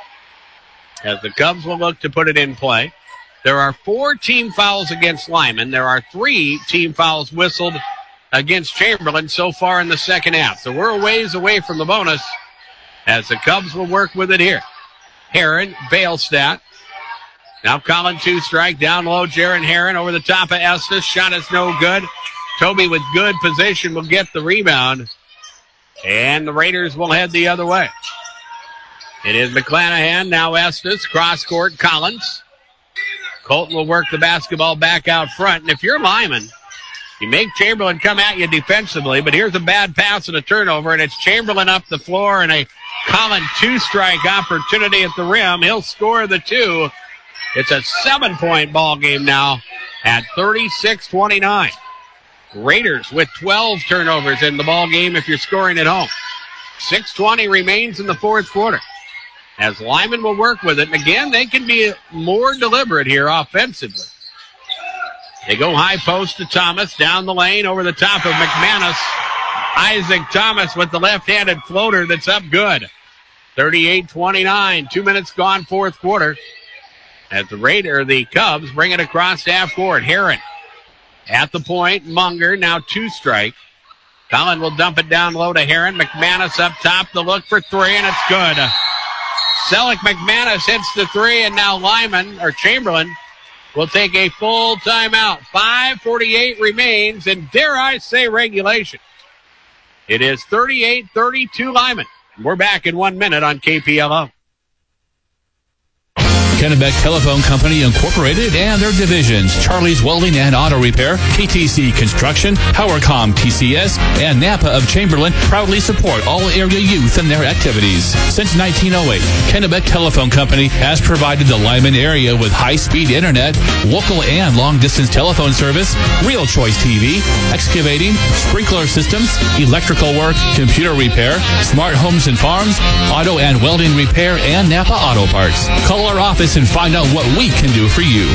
as the Cubs will look to put it in play. There are four team fouls against Lyman. There are three team fouls whistled against Chamberlain so far in the second half. So we're a ways away from the bonus as the Cubs will work with it here. Heron, Bailstat. Now Colin two strike, down low, Jaron Heron over the top of Estes. Shot is no good. Toby with good position will get the rebound. And the Raiders will head the other way. It is McClanahan, now Estes, cross court, Collins. Colton will work the basketball back out front. And if you're Lyman, you make Chamberlain come at you defensively, but here's a bad pass and a turnover, and it's Chamberlain up the floor and a Colin two-strike opportunity at the rim. He'll score the two. It's a seven-point ball game now at thirty-six twenty-nine. Raiders with twelve turnovers in the ball game if you're scoring at home. six twenty remains in the fourth quarter as Lyman will work with it. And again, they can be more deliberate here offensively. They go high post to Thomas, down the lane over the top of McManus. Isaac Thomas with the left-handed floater that's up good. thirty-eight twenty-nine, two minutes gone, fourth quarter. As the Raider, the Cubs bring it across half court. Heron at the point. Munger now two strike. Collin will dump it down low to Heron. McManus up top. The look for three, and it's good. Selleck McManus hits the three, and now Lyman, or Chamberlain, will take a full timeout. five forty-eight remains, and dare I say regulation. It is thirty-eight thirty-two Lyman. We're back in one minute on K P L O. Kennebec Telephone Company Incorporated and their divisions, Charlie's Welding and Auto Repair, K T C Construction, PowerCom T C S, and Napa of Chamberlain proudly support all area youth in their activities. Since nineteen oh eight, Kennebec Telephone Company has provided the Lyman area with high-speed internet, local and long-distance telephone service, Real Choice T V, excavating, sprinkler systems, electrical work, computer repair, smart homes and farms, auto and welding repair, and Napa Auto Parts. Call our office and find out what we can do for you.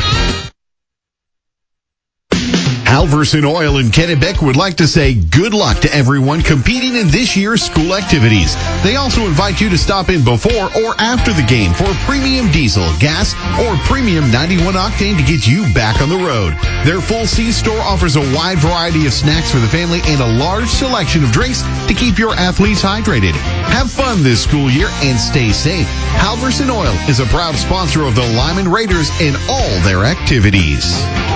Halverson Oil in Kennebec would like to say good luck to everyone competing in this year's school activities. They also invite you to stop in before or after the game for premium diesel, gas, or premium ninety-one octane to get you back on the road. Their Full C store offers a wide variety of snacks for the family and a large selection of drinks to keep your athletes hydrated. Have fun this school year and stay safe. Halverson Oil is a proud sponsor of the Lyman Raiders in all their activities.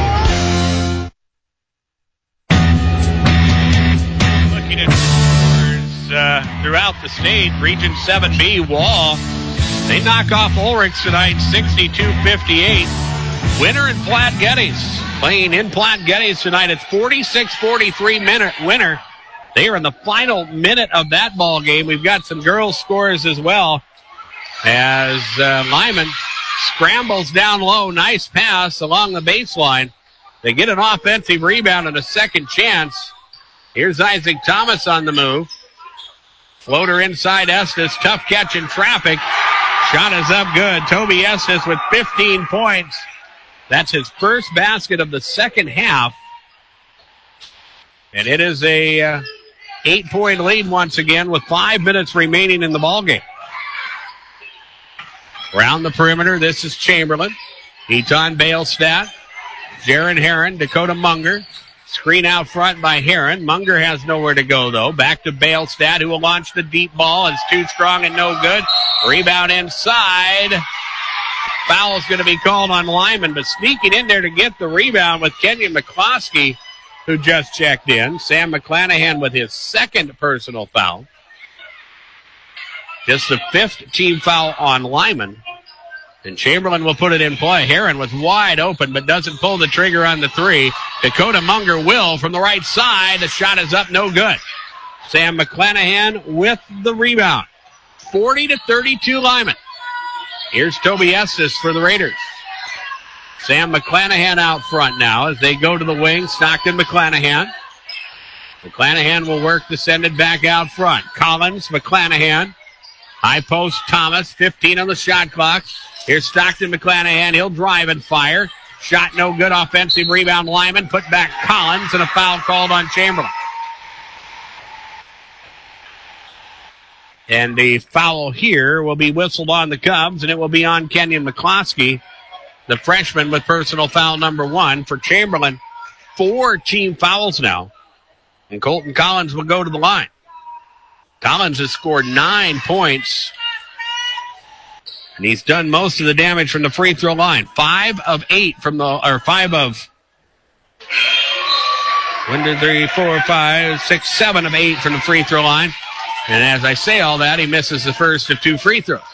Uh, throughout the state, Region seven B, Wall, they knock off Ulrich tonight, sixty-two fifty-eight. Winner in Platte Geddes, playing in Platte Geddes tonight. It's forty-six forty-three minute winner. They are in the final minute of that ball game. We've got some girls' scores as well as uh, Lyman scrambles down low. Nice pass along the baseline. They get an offensive rebound and a second chance. Here's Isaac Thomas on the move. Floater inside Estes. Tough catch in traffic. Shot is up good. Toby Estes with fifteen points. That's his first basket of the second half. And it is a uh, eight-point lead once again with five minutes remaining in the ballgame. Around the perimeter, this is Chamberlain. Eton Bailstat. Jaron Heron. Dakota Munger. Screen out front by Heron. Munger has nowhere to go, though. Back to Bailstad, who will launch the deep ball. It's too strong and no good. Rebound inside. Foul's going to be called on Lyman, but sneaking in there to get the rebound with Kenyon McCloskey, who just checked in. Sam McClanahan with his second personal foul. Just the fifth team foul on Lyman. And Chamberlain will put it in play. Heron was wide open, but doesn't pull the trigger on the three. Dakota Munger will from the right side. The shot is up, no good. Sam McClanahan with the rebound. forty to thirty-two Lyman. Here's Toby Estes for the Raiders. Sam McClanahan out front now as they go to the wing. Stockton McClanahan. McClanahan will work to send it back out front. Collins, McClanahan. High post Thomas, fifteen on the shot clock. Here's Stockton McClanahan. He'll drive and fire. Shot no good. Offensive rebound Lyman. Put back Collins and a foul called on Chamberlain. And the foul here will be whistled on the Cubs, and it will be on Kenyon McCloskey, the freshman, with personal foul number one. For Chamberlain, four team fouls now. And Colton Collins will go to the line. Collins has scored nine points. And he's done most of the damage from the free throw line. Five of eight from the, or five of, one, two, three, four, five, six, seven of eight from the free throw line. And as I say all that, he misses the first of two free throws.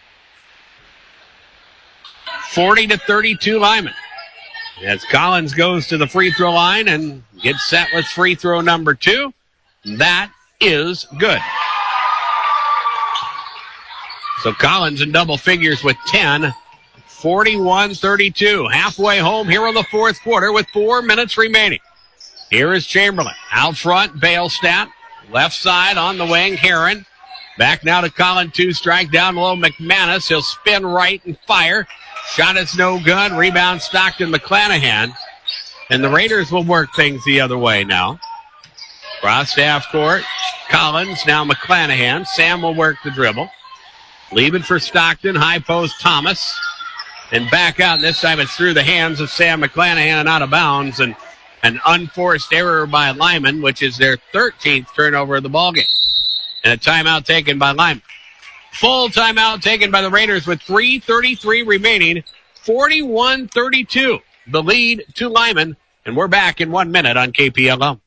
forty to thirty-two Lyman. As Collins goes to the free throw line and gets set with free throw number two. That is good. So Collins in double figures with ten. forty-one thirty-two. Halfway home here in the fourth quarter with four minutes remaining. Here is Chamberlain. Out front, Bailstat. Left side on the wing, Heron. Back now to Collin, two strike. Down low, McManus. He'll spin right and fire. Shot is no good. Rebound Stockton McClanahan. And the Raiders will work things the other way now. Cross half court. Collins, now McClanahan. Sam will work the dribble. Leaving for Stockton. High post Thomas. And back out. And this time it's through the hands of Sam McClanahan and out of bounds. And an unforced error by Lyman, which is their thirteenth turnover of the ballgame. And a timeout taken by Lyman. Full timeout taken by the Raiders with three thirty-three remaining. forty-one thirty-two. The lead to Lyman. And we're back in one minute on K P L O.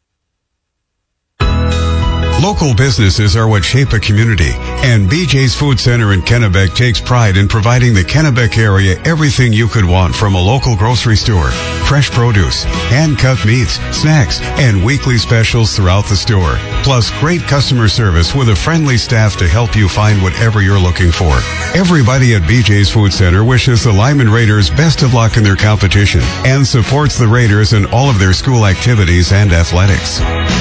Local businesses are what shape a community, and B J's Food Center in Kennebec takes pride in providing the Kennebec area everything you could want from a local grocery store. Fresh produce, hand-cut meats, snacks, and weekly specials throughout the store. Plus great customer service with a friendly staff to help you find whatever you're looking for. Everybody at B J's Food Center wishes the Lyman Raiders best of luck in their competition and supports the Raiders in all of their school activities and athletics.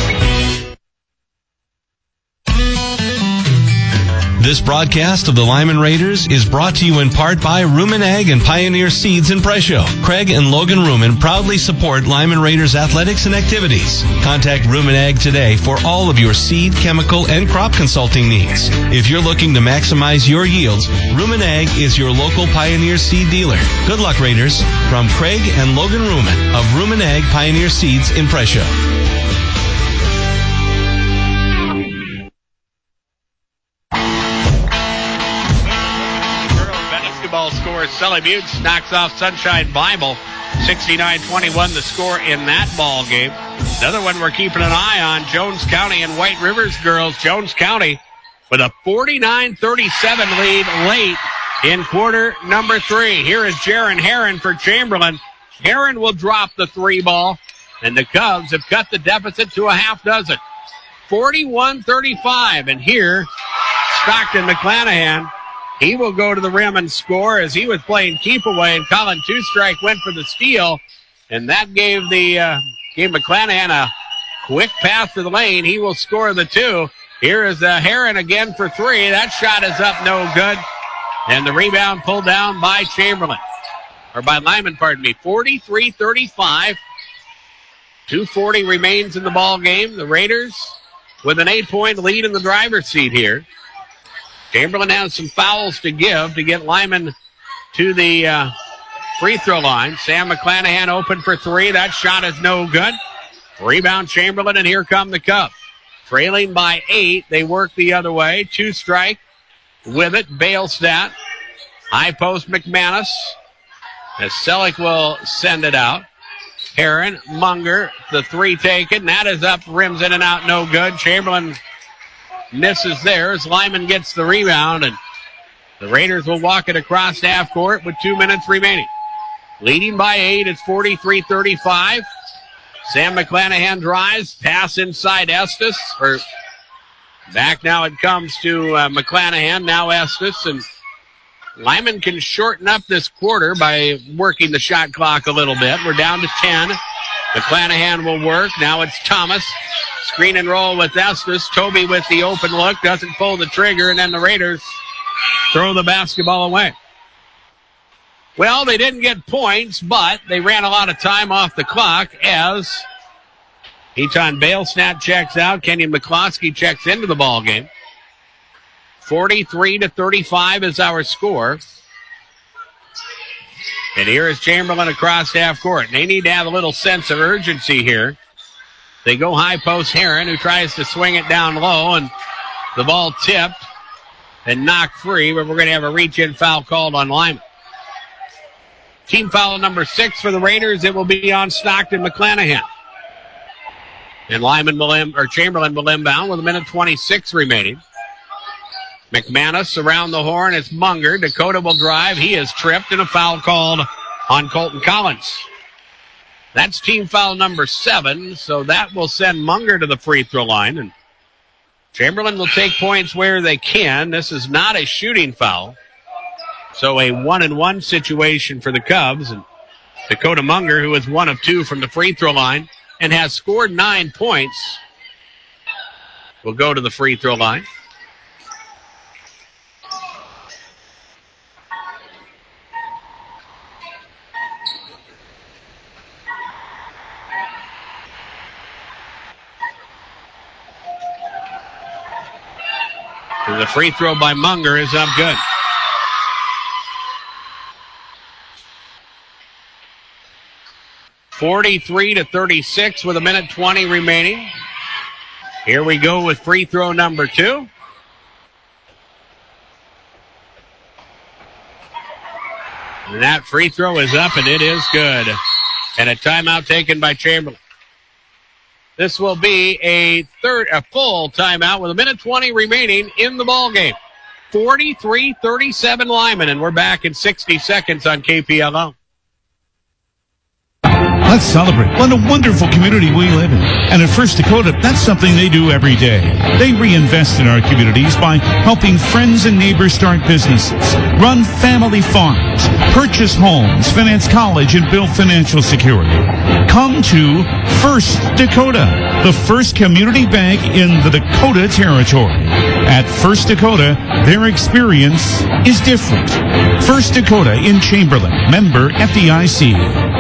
This broadcast of the Lyman Raiders is brought to you in part by Rumen Ag and Pioneer Seeds in Presho. Craig and Logan Rumen proudly support Lyman Raiders athletics and activities. Contact Rumen Ag today for all of your seed, chemical, and crop consulting needs. If you're looking to maximize your yields, Rumen Ag is your local Pioneer Seed dealer. Good luck, Raiders. From Craig and Logan Rumen of Rumen Ag Pioneer Seeds in Presho. Score. Sully Butts knocks off Sunshine Bible. sixty-nine twenty-one the score in that ball game. Another one we're keeping an eye on, Jones County and White Rivers girls. Jones County with a forty-nine thirty-seven lead late in quarter number three. Here is Jaron Heron for Chamberlain. Heron will drop the three ball, and the Cubs have cut the deficit to a half dozen. forty-one thirty-five, and here, Stockton McClanahan. He will go to the rim and score as he was playing keep away, and Colin Two-Strike went for the steal, and that gave the uh, gave McClanahan a quick pass to the lane. He will score the two. Here is uh, Heron again for three. That shot is up, no good, and the rebound pulled down by Chamberlain, or by Lyman, pardon me. forty-three thirty-five. two forty remains in the ball game. The Raiders with an eight-point lead in the driver's seat here. Chamberlain has some fouls to give to get Lyman to the uh, free throw line. Sam McClanahan open for three. That shot is no good. Rebound Chamberlain, and here come the Cubs. Trailing by eight, they work the other way. Two strike with it. Bailstat. High post McManus. As Selleck will send it out. Heron, Munger, the three taken. That is up, rims in and out, no good. Chamberlain misses there as Lyman gets the rebound, and the Raiders will walk it across half court with two minutes remaining. Leading by eight, it's forty-three thirty-five. Sam McClanahan drives, pass inside Estes, or back now it comes to uh, McClanahan, now Estes, and Lyman can shorten up this quarter by working the shot clock a little bit. We're down to ten. McClanahan will work. Now it's Thomas. Screen and roll with Estes. Toby with the open look. Doesn't pull the trigger, and then the Raiders throw the basketball away. Well, they didn't get points, but they ran a lot of time off the clock as Eton Bailstat checks out. Kenyon McCloskey checks into the ball game. forty-three to thirty-five is our score. And here is Chamberlain across half court. They need to have a little sense of urgency here. They go high post Heron, who tries to swing it down low, and the ball tipped and knocked free, but we're going to have a reach-in foul called on Lyman. Team foul number six for the Raiders. It will be on Stockton McClanahan. And Lyman will im- or Chamberlain will inbound with a minute twenty-six remaining. McManus around the horn. It's Munger. Dakota will drive. He is tripped, and a foul called on Colton Collins. That's team foul number seven, so that will send Munger to the free throw line. And Chamberlain will take points where they can. This is not a shooting foul. So a one and one situation for the Cubs. And Dakota Munger, who is one of two from the free throw line and has scored nine points, will go to the free throw line. And the free throw by Munger is up good. forty-three to thirty-six with a minute twenty remaining. Here we go with free throw number two. And that free throw is up, and it is good. And a timeout taken by Chamberlain. This will be a third, a full timeout with a minute twenty remaining in the ball game. forty-three thirty-seven Lyman, and we're back in sixty seconds on K P L O. Let's celebrate. What a wonderful community we live in. And at First Dakota, that's something they do every day. They reinvest in our communities by helping friends and neighbors start businesses, run family farms, purchase homes, finance college, and build financial security. Come to First Dakota, the first community bank in the Dakota Territory. At First Dakota, their experience is different. First Dakota in Chamberlain, member F D I C.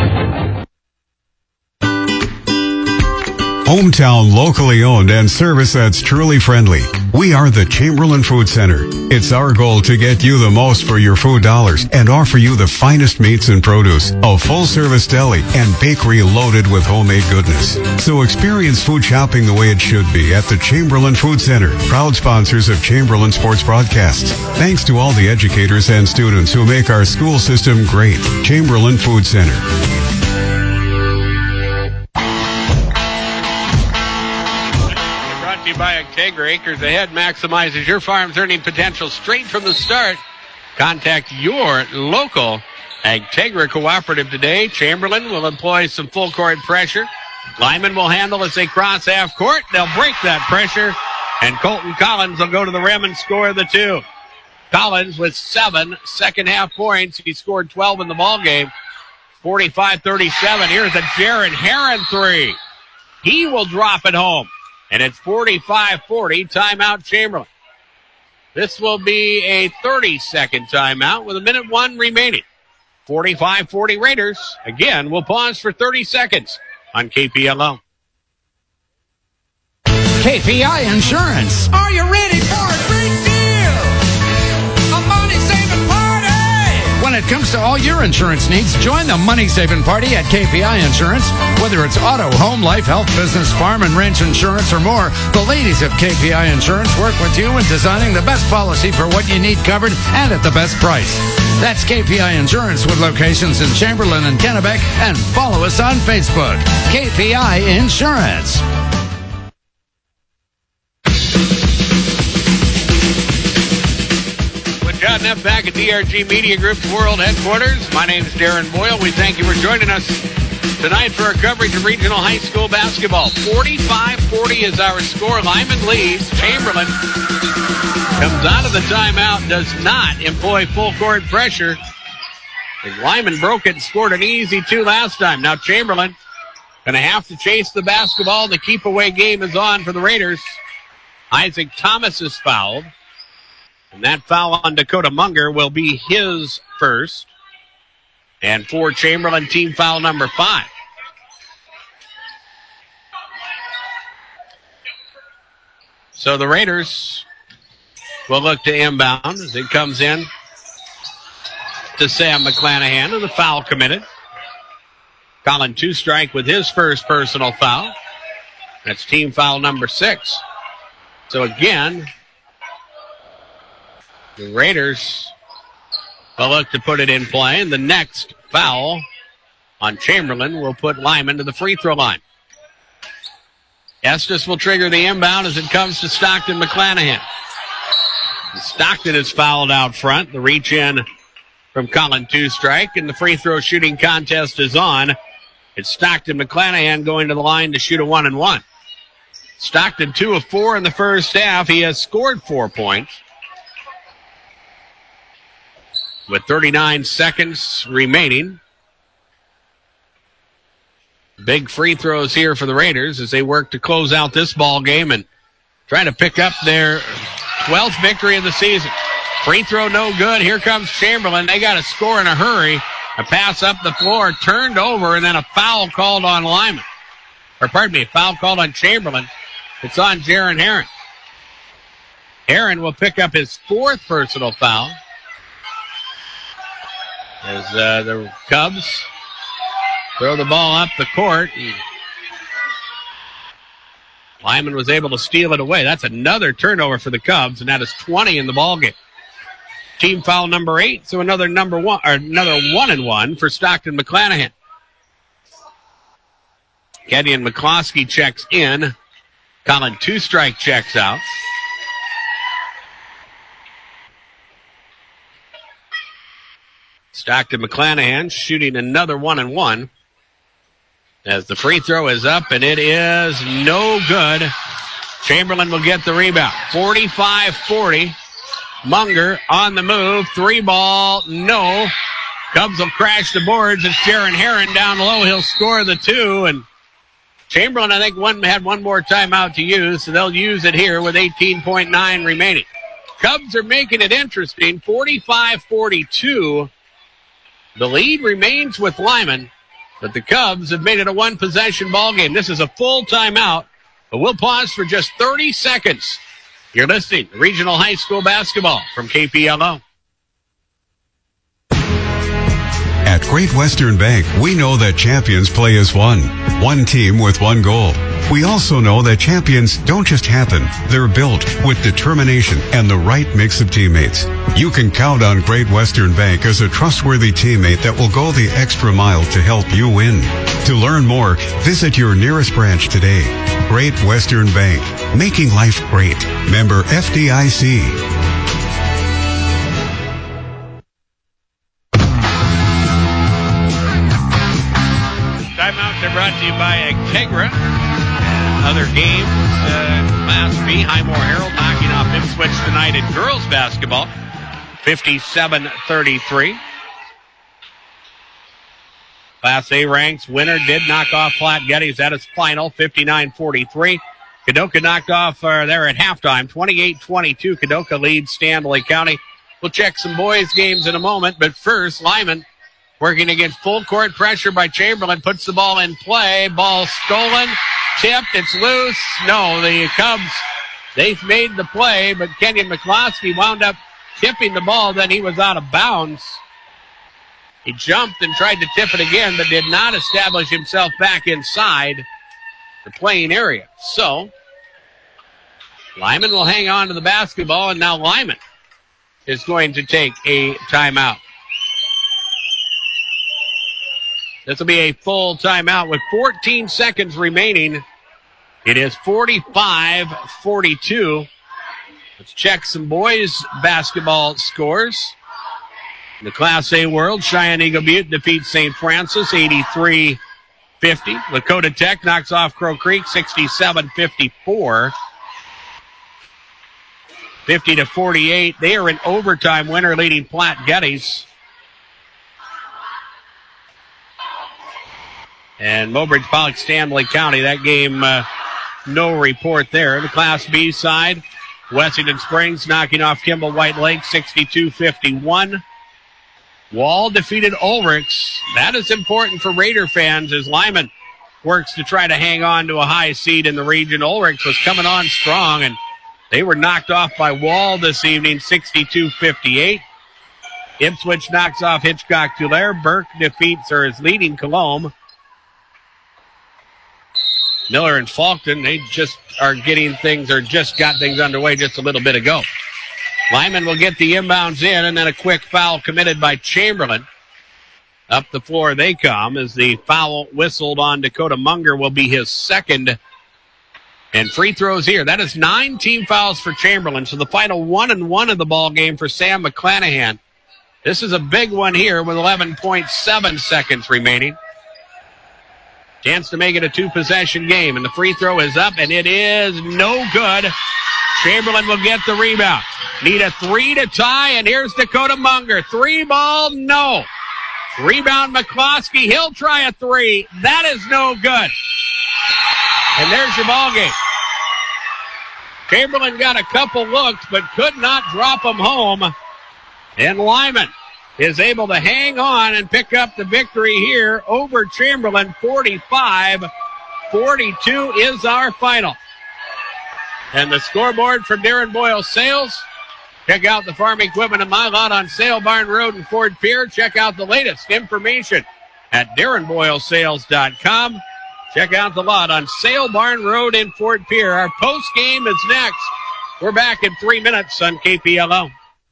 Hometown, locally owned, and service that's truly friendly. We are the Chamberlain Food Center. It's our goal to get you the most for your food dollars and offer you the finest meats and produce, a full-service deli, and bakery loaded with homemade goodness. So experience food shopping the way it should be at the Chamberlain Food Center, proud sponsors of Chamberlain Sports Broadcasts. Thanks to all the educators and students who make our school system great. Chamberlain Food Center. By Integra, Acres Ahead maximizes your farm's earning potential straight from the start. Contact your local Integra cooperative today. Chamberlain will employ some full court pressure. Lyman will handle as they cross half court. They'll break that pressure, and Colton Collins will go to the rim and score the two. Collins with seven second half points. He scored twelve in the ball game. forty-five thirty-seven. Here's a Jared Heron three. He will drop it home. And it's forty-five forty, timeout Chamberlain. This will be a thirty-second timeout with a minute one remaining. forty-five forty Raiders. Again, we'll pause for thirty seconds on K P L O. K P I Insurance. Are you ready for a great deal? A money-saving party! When it comes to all your insurance needs, join the money-saving party at K P I Insurance. Whether it's auto, home, life, health, business, farm, and ranch insurance, or more, the ladies of K P I Insurance work with you in designing the best policy for what you need covered and at the best price. That's K P I Insurance with locations in Chamberlain and Kennebec, and follow us on Facebook. K P I Insurance. John Neff back at D R G Media Group's World Headquarters. My name is Darren Boyle. We thank you for joining us tonight for our coverage of regional high school basketball. forty-five forty is our score. Lyman leads. Chamberlain comes out of the timeout, does not employ full court pressure. And Lyman broke it and scored an easy two last time. Now Chamberlain going to have to chase the basketball. The keep away game is on for the Raiders. Isaac Thomas is fouled. And that foul on Dakota Munger will be his first. And for Chamberlain, team foul number five. So the Raiders will look to inbound as it comes in to Sam McClanahan, and the foul committed. Colin Two-Strike with his first personal foul. That's team foul number six. So again, the Raiders will look to put it in play, and the next foul on Chamberlain will put Lyman to the free throw line. Estes will trigger the inbound as it comes to Stockton McClanahan. Stockton is fouled out front. The reach in from Colin Two-Strike, and the free throw shooting contest is on. It's Stockton McClanahan going to the line to shoot a one and one. Stockton two of four in the first half. He has scored four points. With thirty-nine seconds remaining. Big free throws here for the Raiders as they work to close out this ball game and try to pick up their twelfth victory of the season. Free throw no good. Here comes Chamberlain. They got to score in a hurry. A pass up the floor, turned over, and then a foul called on Lyman. Or pardon me, a foul called on Chamberlain. It's on Jaron Heron. Heron will pick up his fourth personal foul. As uh, the Cubs throw the ball up the court. Lyman was able to steal it away. That's another turnover for the Cubs, and that is twenty in the ballgame. Team foul number eight, so another number one, or another one and one for Stockton McClanahan. Kenyon McCloskey checks in. Colin Two-Strike checks out. Stockton McClanahan shooting another one and one. As the free throw is up, and it is no good. Chamberlain will get the rebound. forty-five forty. Munger on the move. Three ball, no. Cubs will crash the boards. It's Jaron Heron down low. He'll score the two, and Chamberlain, I think, one had one more timeout to use, so they'll use it here with eighteen point nine remaining. Cubs are making it interesting. forty-five forty-two. The lead remains with Lyman, but the Cubs have made it a one-possession ball game. This is a full timeout, but we'll pause for just thirty seconds. You're listening to Regional High School Basketball from K P L O. At Great Western Bank, we know that champions play as one. One team with one goal. We also know that champions don't just happen. They're built with determination and the right mix of teammates. You can count on Great Western Bank as a trustworthy teammate that will go the extra mile to help you win. To learn more, visit your nearest branch today. Great Western Bank, making life great. Member F D I C. Timeouts are brought to you by Integra. Other games, uh, Class B, Highmore Herald knocking off Ipswich tonight in girls basketball, fifty-seven thirty-three. Class A ranks winner did knock off Platte Geddes at its final, fifty-nine forty-three. Kadoka knocked off uh, there at halftime, twenty-eight twenty-two. Kadoka leads Stanley County. We'll check some boys' games in a moment, but first, Lyman working against full court pressure by Chamberlain, puts the ball in play. Ball stolen, tipped, it's loose. No, the Cubs, they've made the play, but Kenyon McCloskey wound up tipping the ball, then he was out of bounds. He jumped and tried to tip it again, but did not establish himself back inside the playing area. So, Lyman will hang on to the basketball, and now Lyman is going to take a timeout. This will be a full timeout with fourteen seconds remaining. It is forty-five forty-two. Let's check some boys basketball scores. In the Class A world, Cheyenne Eagle Butte defeats Saint Francis eighty-three fifty. Lakota Tech knocks off Crow Creek sixty-seven fifty-four. fifty to forty-eight. They are an overtime winner, leading Platte Geddes. And Mobridge Pollock Stanley County, that game, uh, no report there. The Class B side, Wessington Springs knocking off Kimball White Lake sixty-two fifty-one. Wall defeated Ulrichs. That is important for Raider fans as Lyman works to try to hang on to a high seed in the region. Ulrichs was coming on strong, and they were knocked off by Wall this evening, sixty-two fifty-eight. Ipswich knocks off Hitchcock-Tulare. Burke defeats or is leading Colombe. Miller and Faulkton, they just are getting things, or just got things underway just a little bit ago. Lyman will get the inbounds in, and then a quick foul committed by Chamberlain. Up the floor they come as the foul whistled on Dakota Munger will be his second. And free throws here. That is nine team fouls for Chamberlain. So the final one and one of the ball game for Sam McClanahan. This is a big one here with eleven point seven seconds remaining. Chance to make it a two-possession game. And the free throw is up, and it is no good. Chamberlain will get the rebound. Need a three to tie, and here's Dakota Munger. Three ball, no. Rebound McCloskey. He'll try a three. That is no good. And there's your ball game. Chamberlain got a couple looks, but could not drop them home. And Lyman is able to hang on and pick up the victory here over Chamberlain. forty-five forty-two is our final. And the scoreboard from Darren Boyle Sales. Check out the farm equipment in my lot on Sale Barn Road in Fort Pierre. Check out the latest information at darren boyle sales dot com. Check out the lot on Sale Barn Road in Fort Pierre. Our post game is next. We're back in three minutes on K P L O.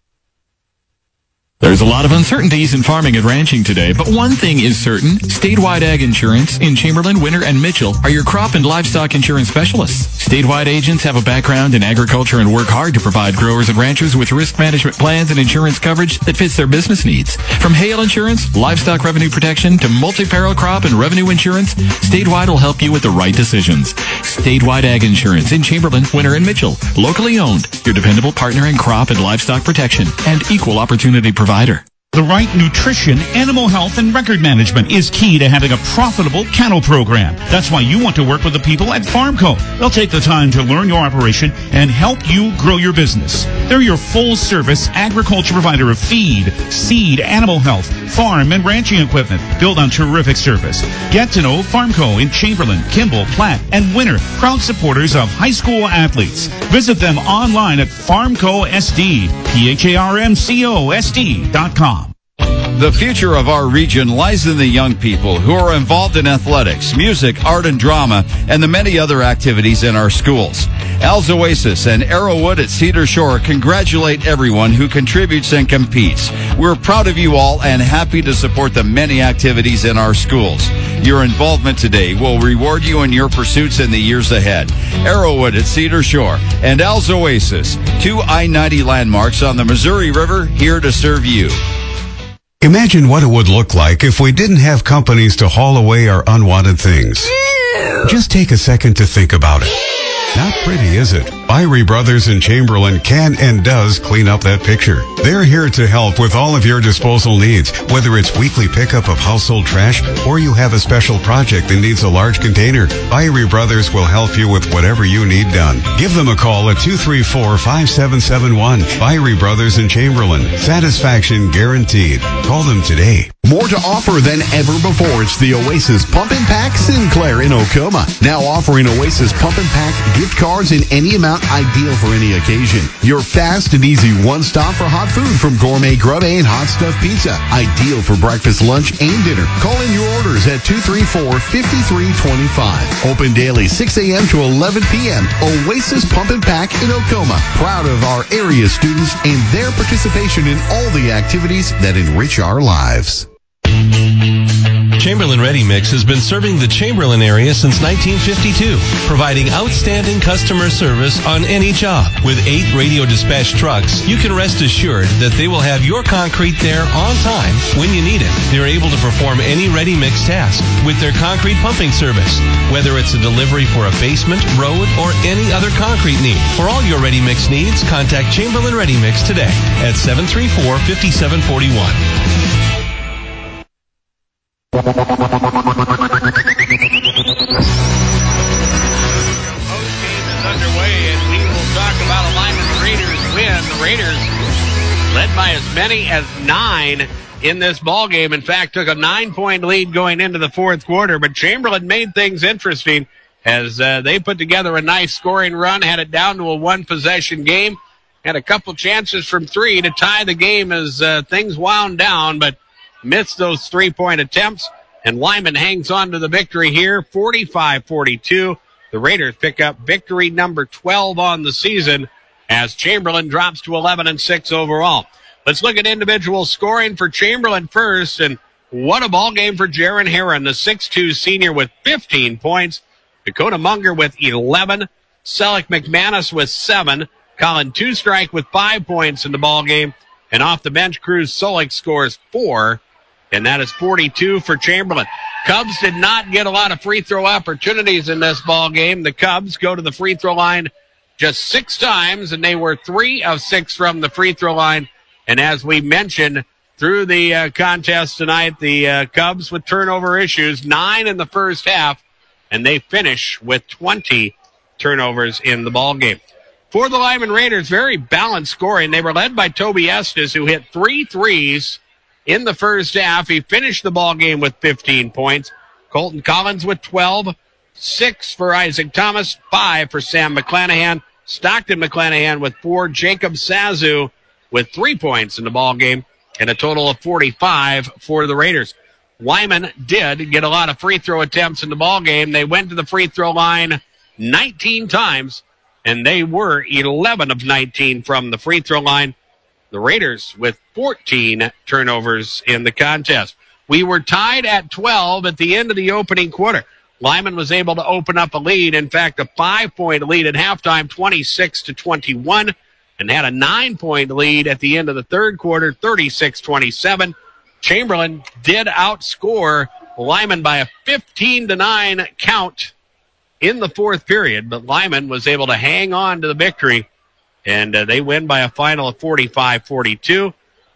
There's a lot of uncertainties in farming and ranching today, but one thing is certain. Statewide Ag Insurance in Chamberlain, Winter, and Mitchell are your crop and livestock insurance specialists. Statewide agents have a background in agriculture and work hard to provide growers and ranchers with risk management plans and insurance coverage that fits their business needs. From hail insurance, livestock revenue protection, to multi-peril crop and revenue insurance, Statewide will help you with the right decisions. Statewide Ag Insurance in Chamberlain, Winter, and Mitchell. Locally owned, your dependable partner in crop and livestock protection and equal opportunity provider. The right nutrition, animal health, and record management is key to having a profitable cattle program. That's why you want to work with the people at Farmco. They'll take the time to learn your operation and help you grow your business. They're your full-service agriculture provider of feed, seed, animal health, farm, and ranching equipment built on terrific service. Get to know Farmco in Chamberlain, Kimball, Platte, and Winter, proud supporters of high school athletes. Visit them online at Farmco S D, P H A R M C O S D dot com. The future of our region lies in the young people who are involved in athletics, music, art, and drama, and the many other activities in our schools. Al's Oasis and Arrowwood at Cedar Shore congratulate everyone who contributes and competes. We're proud of you all and happy to support the many activities in our schools. Your involvement today will reward you in your pursuits in the years ahead. Arrowwood at Cedar Shore and Al's Oasis, two I ninety landmarks on the Missouri River, here to serve you. Imagine what it would look like if we didn't have companies to haul away our unwanted things. Just take a second to think about it. Not pretty, is it? Byrie Brothers in Chamberlain can and does clean up that picture. They're here to help with all of your disposal needs, whether it's weekly pickup of household trash or you have a special project that needs a large container. Byrie Brothers will help you with whatever you need done. Give them a call at two three four, five seven seven one. Byrie Brothers in Chamberlain. Satisfaction guaranteed. Call them today. More to offer than ever before. It's the Oasis Pump and Pack Sinclair in Ocoma. Now offering Oasis Pump and Pack gift cards in any amount amount, ideal for any occasion. Your fast and easy one-stop for hot food from Gourmet Grub and Hot Stuff Pizza. Ideal for breakfast, lunch, and dinner. Call in your orders at two three four, five three two five. Open daily six a.m. to eleven p.m. Oasis Pump and Pack in Ocoma. Proud of our area students and their participation in all the activities that enrich our lives. Chamberlain Ready Mix has been serving the Chamberlain area since nineteen fifty-two, providing outstanding customer service on any job. With eight radio dispatch trucks, you can rest assured that they will have your concrete there on time when you need it. They're able to perform any ready mix task with their concrete pumping service, whether it's a delivery for a basement, road, or any other concrete need. For all your ready mix needs, contact Chamberlain Ready Mix today at seven three four, five seven four one. Postgame is underway, and we will talk about a Lyman Raiders win. The Raiders led by as many as nine in this ballgame. In fact, took a nine-point lead going into the fourth quarter, but Chamberlain made things interesting as uh, they put together a nice scoring run, had it down to a one-possession game, had a couple chances from three to tie the game as uh, things wound down, but missed those three-point attempts, and Lyman hangs on to the victory here, forty-five forty-two. The Raiders pick up victory number twelve on the season as Chamberlain drops to eleven and six overall. Let's look at individual scoring for Chamberlain first, and what a ball game for Jaron Heron, the six two senior with fifteen points, Dakota Munger with eleven, Selleck McManus with seven, Colin Two-Strike with five points in the ball game, and off the bench, Cruz Solik scores four, and that is forty-two for Chamberlain. Cubs did not get a lot of free throw opportunities in this ball game. The Cubs go to the free throw line just six times, and they were three of six from the free throw line. And as we mentioned through the uh, contest tonight, the uh, Cubs with turnover issues, nine in the first half, and they finish with twenty turnovers in the ball game. For the Lyman Raiders, very balanced scoring. They were led by Toby Estes, who hit three threes in the first half. He finished the ball game with fifteen points. Colton Collins with twelve, six for Isaac Thomas, five for Sam McClanahan. Stockton McClanahan with four. Jacob Sazu with three points in the ball game, and a total of forty-five for the Raiders. Lyman did get a lot of free throw attempts in the ball game. They went to the free throw line nineteen times, and they were eleven of nineteen from the free throw line. The Raiders with fourteen turnovers in the contest. We were tied at twelve at the end of the opening quarter. Lyman was able to open up a lead. In fact, a five-point lead at halftime, twenty-six to twenty-one, and had a nine-point lead at the end of the third quarter, thirty-six twenty-seven. Chamberlain did outscore Lyman by a fifteen to nine count in the fourth period, but Lyman was able to hang on to the victory, and uh, they win by a final of forty-five forty-two.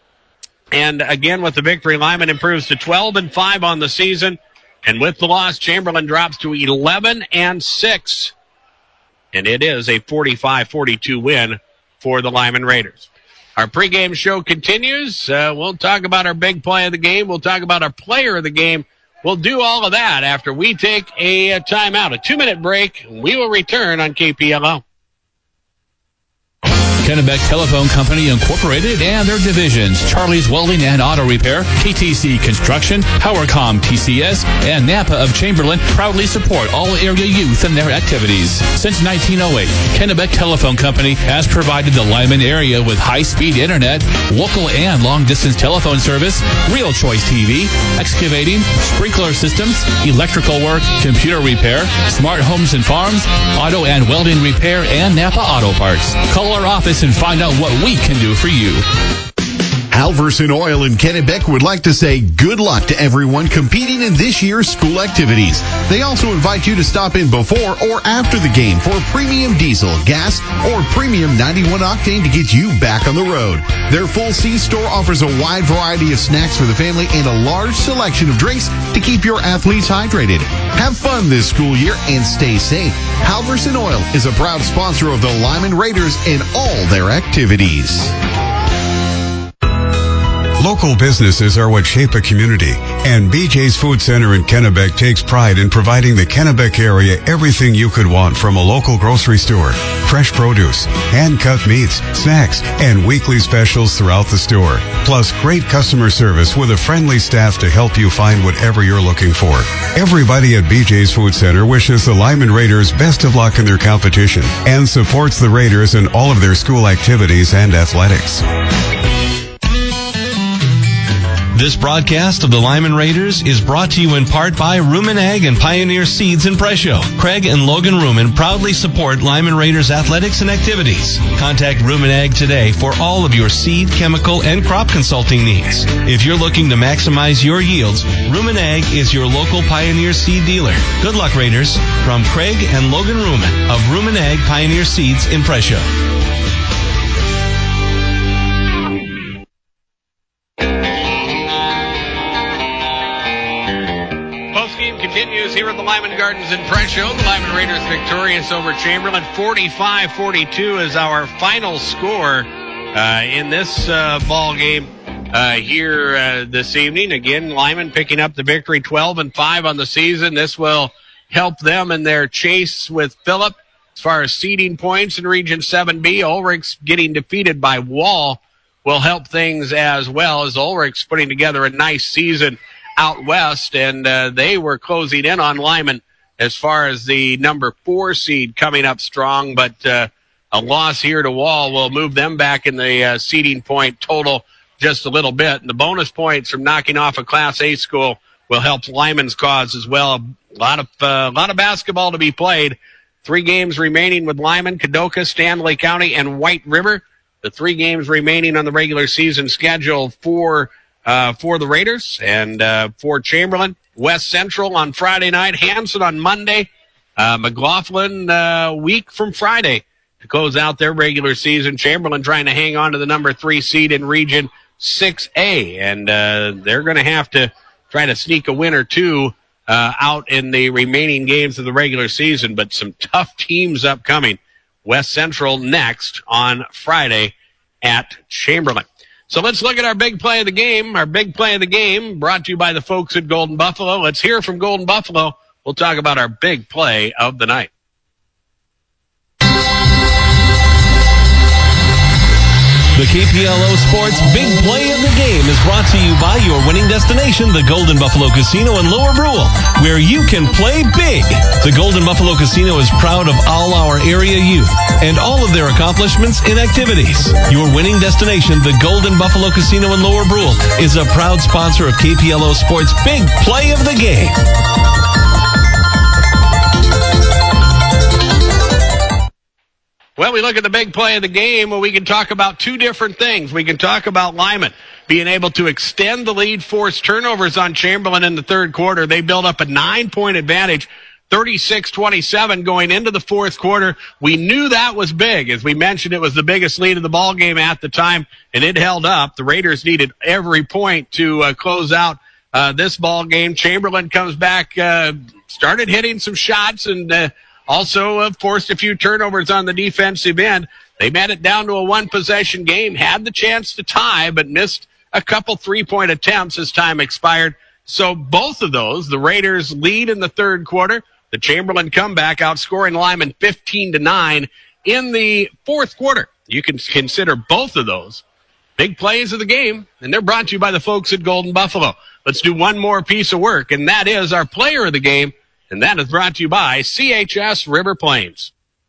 And again, with the victory, Lyman improves to twelve and five on the season, and with the loss, Chamberlain drops to eleven and six, and it is a forty-five forty-two win for the Lyman Raiders. Our pregame show continues. Uh, we'll talk about our big play of the game. We'll talk about our player of the game. We'll do all of that after we take a, a timeout, a two-minute break. We will return on K P L O. Kennebec Telephone Company Incorporated and their divisions, Charlie's Welding and Auto Repair, K T C Construction, PowerCom T C S, and Napa of Chamberlain proudly support all area youth and their activities. Since nineteen oh eight, Kennebec Telephone Company has provided the Lyman area with high-speed internet, local and long-distance telephone service, Real Choice T V, excavating, sprinkler systems, electrical work, computer repair, smart homes and farms, auto and welding repair, and Napa Auto Parts. Call our office and find out what we can do for you. Halverson Oil in Kennebec would like to say good luck to everyone competing in this year's school activities. They also invite you to stop in before or after the game for premium diesel, gas, or premium ninety-one octane to get you back on the road. Their full C store offers a wide variety of snacks for the family and a large selection of drinks to keep your athletes hydrated. Have fun this school year and stay safe. Halverson Oil is a proud sponsor of the Lyman Raiders in all their activities. Local businesses are what shape a community, and B J's Food Center in Kennebec takes pride in providing the Kennebec area everything you could want from a local grocery store. Fresh produce, hand-cut meats, snacks, and weekly specials throughout the store. Plus, great customer service with a friendly staff to help you find whatever you're looking for. Everybody at B J's Food Center wishes the Lyman Raiders best of luck in their competition and supports the Raiders in all of their school activities and athletics. This broadcast of the Lyman Raiders is brought to you in part by Rumen Ag and Pioneer Seeds in Presho. Craig and Logan Rumen proudly support Lyman Raiders athletics and activities. Contact Rumen Ag today for all of your seed, chemical, and crop consulting needs. If you're looking to maximize your yields, Rumen Ag is your local Pioneer Seed dealer. Good luck, Raiders. From Craig and Logan Rumen of Rumen Ag Pioneer Seeds in Presho. Continues here at the Lyman Gardens in Presho. The Lyman Raiders victorious over Chamberlain. forty-five forty-two is our final score uh, in this uh, ball game uh, here uh, this evening. Again, Lyman picking up the victory, twelve and five on the season. This will help them in their chase with Phillip as far as seeding points in Region seven B. Ulrich's getting defeated by Wall will help things as well, as Ulrich's putting together a nice season out west, and uh, they were closing in on Lyman as far as the number four seed coming up strong, but uh, a loss here to Wall will move them back in the uh, seeding point total just a little bit, and the bonus points from knocking off a Class A school will help Lyman's cause as well. A lot of uh, a lot of basketball to be played. Three games remaining with Lyman, Kadoka, Stanley County, and White River. The three games remaining on the regular season schedule for Uh, for the Raiders and uh, for Chamberlain. West Central on Friday night, Hanson on Monday, uh, McLaughlin uh, week from Friday to close out their regular season. Chamberlain trying to hang on to the number three seed in Region six A, and uh, they're going to have to try to sneak a win or two uh, out in the remaining games of the regular season, but some tough teams upcoming. West Central next on Friday at Chamberlain. So let's look at our big play of the game. Our big play of the game brought to you by the folks at Golden Buffalo. Let's hear from Golden Buffalo. We'll talk about our big play of the night. The K P L O Sports Big Play of the Game is brought to you by your winning destination, the Golden Buffalo Casino in Lower Brule, where you can play big. The Golden Buffalo Casino is proud of all our area youth and all of their accomplishments in activities. Your winning destination, the Golden Buffalo Casino in Lower Brule, is a proud sponsor of K P L O Sports Big Play of the Game. Well, we look at the big play of the game. Well, we can talk about two different things. We can talk about Lyman being able to extend the lead, force turnovers on Chamberlain in the third quarter. They built up a nine-point advantage, thirty-six twenty-seven going into the fourth quarter. We knew that was big. As we mentioned, it was the biggest lead of the ball game at the time, and it held up. The Raiders needed every point to uh, close out uh, this ball game. Chamberlain comes back, uh, started hitting some shots, and uh, also uh, forced a few turnovers on the defensive end. They met it down to a one-possession game, had the chance to tie, but missed a couple three-point attempts as time expired. So both of those, the Raiders lead in the third quarter. The Chamberlain comeback outscoring Lyman fifteen to nine in the fourth quarter. You can consider both of those big plays of the game, and they're brought to you by the folks at Golden Buffalo. Let's do one more piece of work, and that is our player of the game. And that is brought to you by C H S River Plains.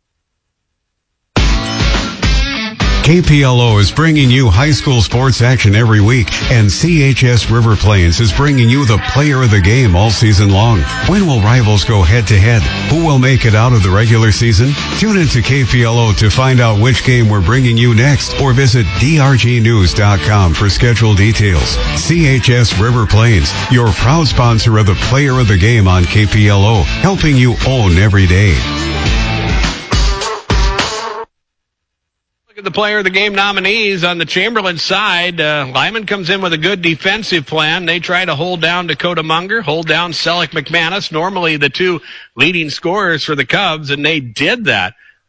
K P L O is bringing you high school sports action every week, and C H S River Plains is bringing you the player of the game all season long. When will rivals go head-to-head? Who will make it out of the regular season? Tune into K P L O to find out which game we're bringing you next, or visit D R G news dot com for schedule details. C H S River Plains, your proud sponsor of the player of the game on K P L O, helping you own every day. Look at the player of the game nominees on the Chamberlain side. Uh, Lyman comes in with a good defensive plan. They try to hold down Dakota Munger, hold down Selleck McManus, normally the two leading scorers for the Cubs, and they did that.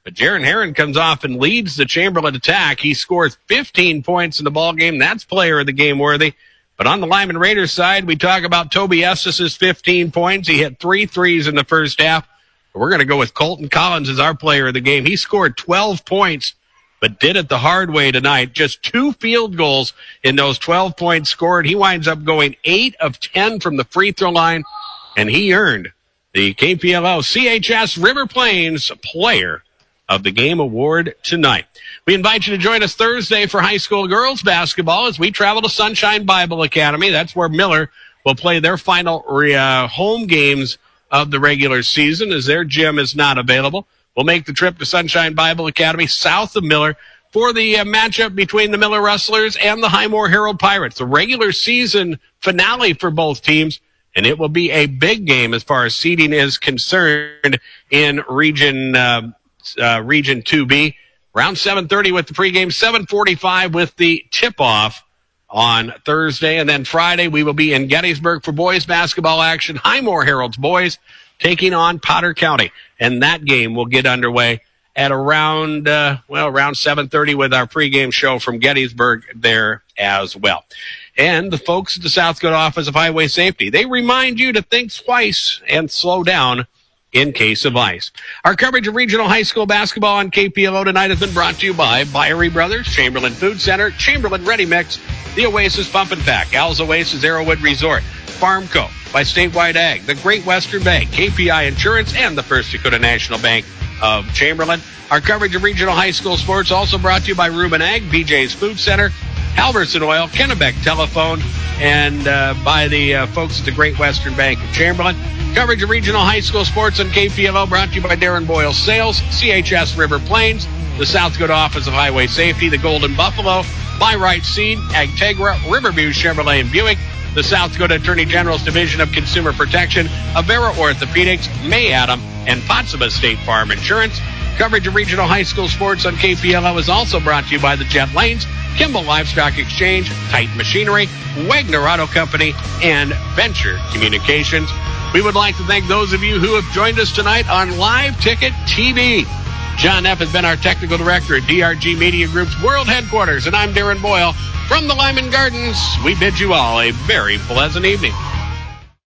But Jaron Heron comes off and leads the Chamberlain attack. He scores fifteen points in the ball game. That's player of the game worthy. But on the Lyman Raiders side, we talk about Toby Estes' fifteen points. He hit three threes in the first half. We're going to go with Colton Collins as our player of the game. He scored twelve points, but did it the hard way tonight. Just two field goals in those twelve points scored. He winds up going eight of ten from the free throw line, and he earned the K P L O C H S River Plains Player of the Game award tonight. We invite you to join us Thursday for high school girls basketball as we travel to Sunshine Bible Academy. That's where Miller will play their final uh, home games of the regular season as their gym is not available. We'll make the trip to Sunshine Bible Academy south of Miller for the uh, matchup between the Miller Rustlers and the Highmore Herald Pirates, the regular season finale for both teams. And it will be a big game as far as seeding is concerned in Region uh, uh, Region two B. Around seven thirty with the pregame, seven forty-five with the tip-off on Thursday. And then Friday we will be in Gettysburg for boys basketball action. Highmore Herald's boys taking on Potter County. And that game will get underway at around, uh, well, around seven thirty with our pregame show from Gettysburg there as well. And the folks at the South Dakota Office of Highway Safety, they remind you to think twice and slow down in case of ice. Our coverage of regional high school basketball on K P L O tonight has been brought to you by Byery Brothers, Chamberlain Food Center, Chamberlain Ready Mix, the Oasis Pump and Pack, Al's Oasis Arrowwood Resort, Farmco, by Statewide Ag, the Great Western Bank, K P I Insurance, and the First Dakota National Bank of Chamberlain. Our coverage of regional high school sports also brought to you by Reuben Ag, B J's Food Center, Halverson Oil, Kennebec Telephone, and uh, by the uh, folks at the Great Western Bank of Chamberlain. Coverage of regional high school sports on K P L O brought to you by Darren Boyle Sales, C H S River Plains, the South Dakota Office of Highway Safety, the Golden Buffalo, Buy Right Seed, Agtegra, Riverview Chevrolet and Buick, the South Dakota Attorney General's Division of Consumer Protection, Avera Orthopedics, May Adam, and Potsdam State Farm Insurance. Coverage of regional high school sports on K P L O is also brought to you by the Jet Lanes, Kimball Livestock Exchange, Titan Machinery, Wagner Auto Company, and Venture Communications. We would like to thank those of you who have joined us tonight on Live Ticket T V. John F. has been our technical director at D R G Media Group's world headquarters, and I'm Darren Boyle from the Lyman Gardens. We bid you all a very pleasant evening.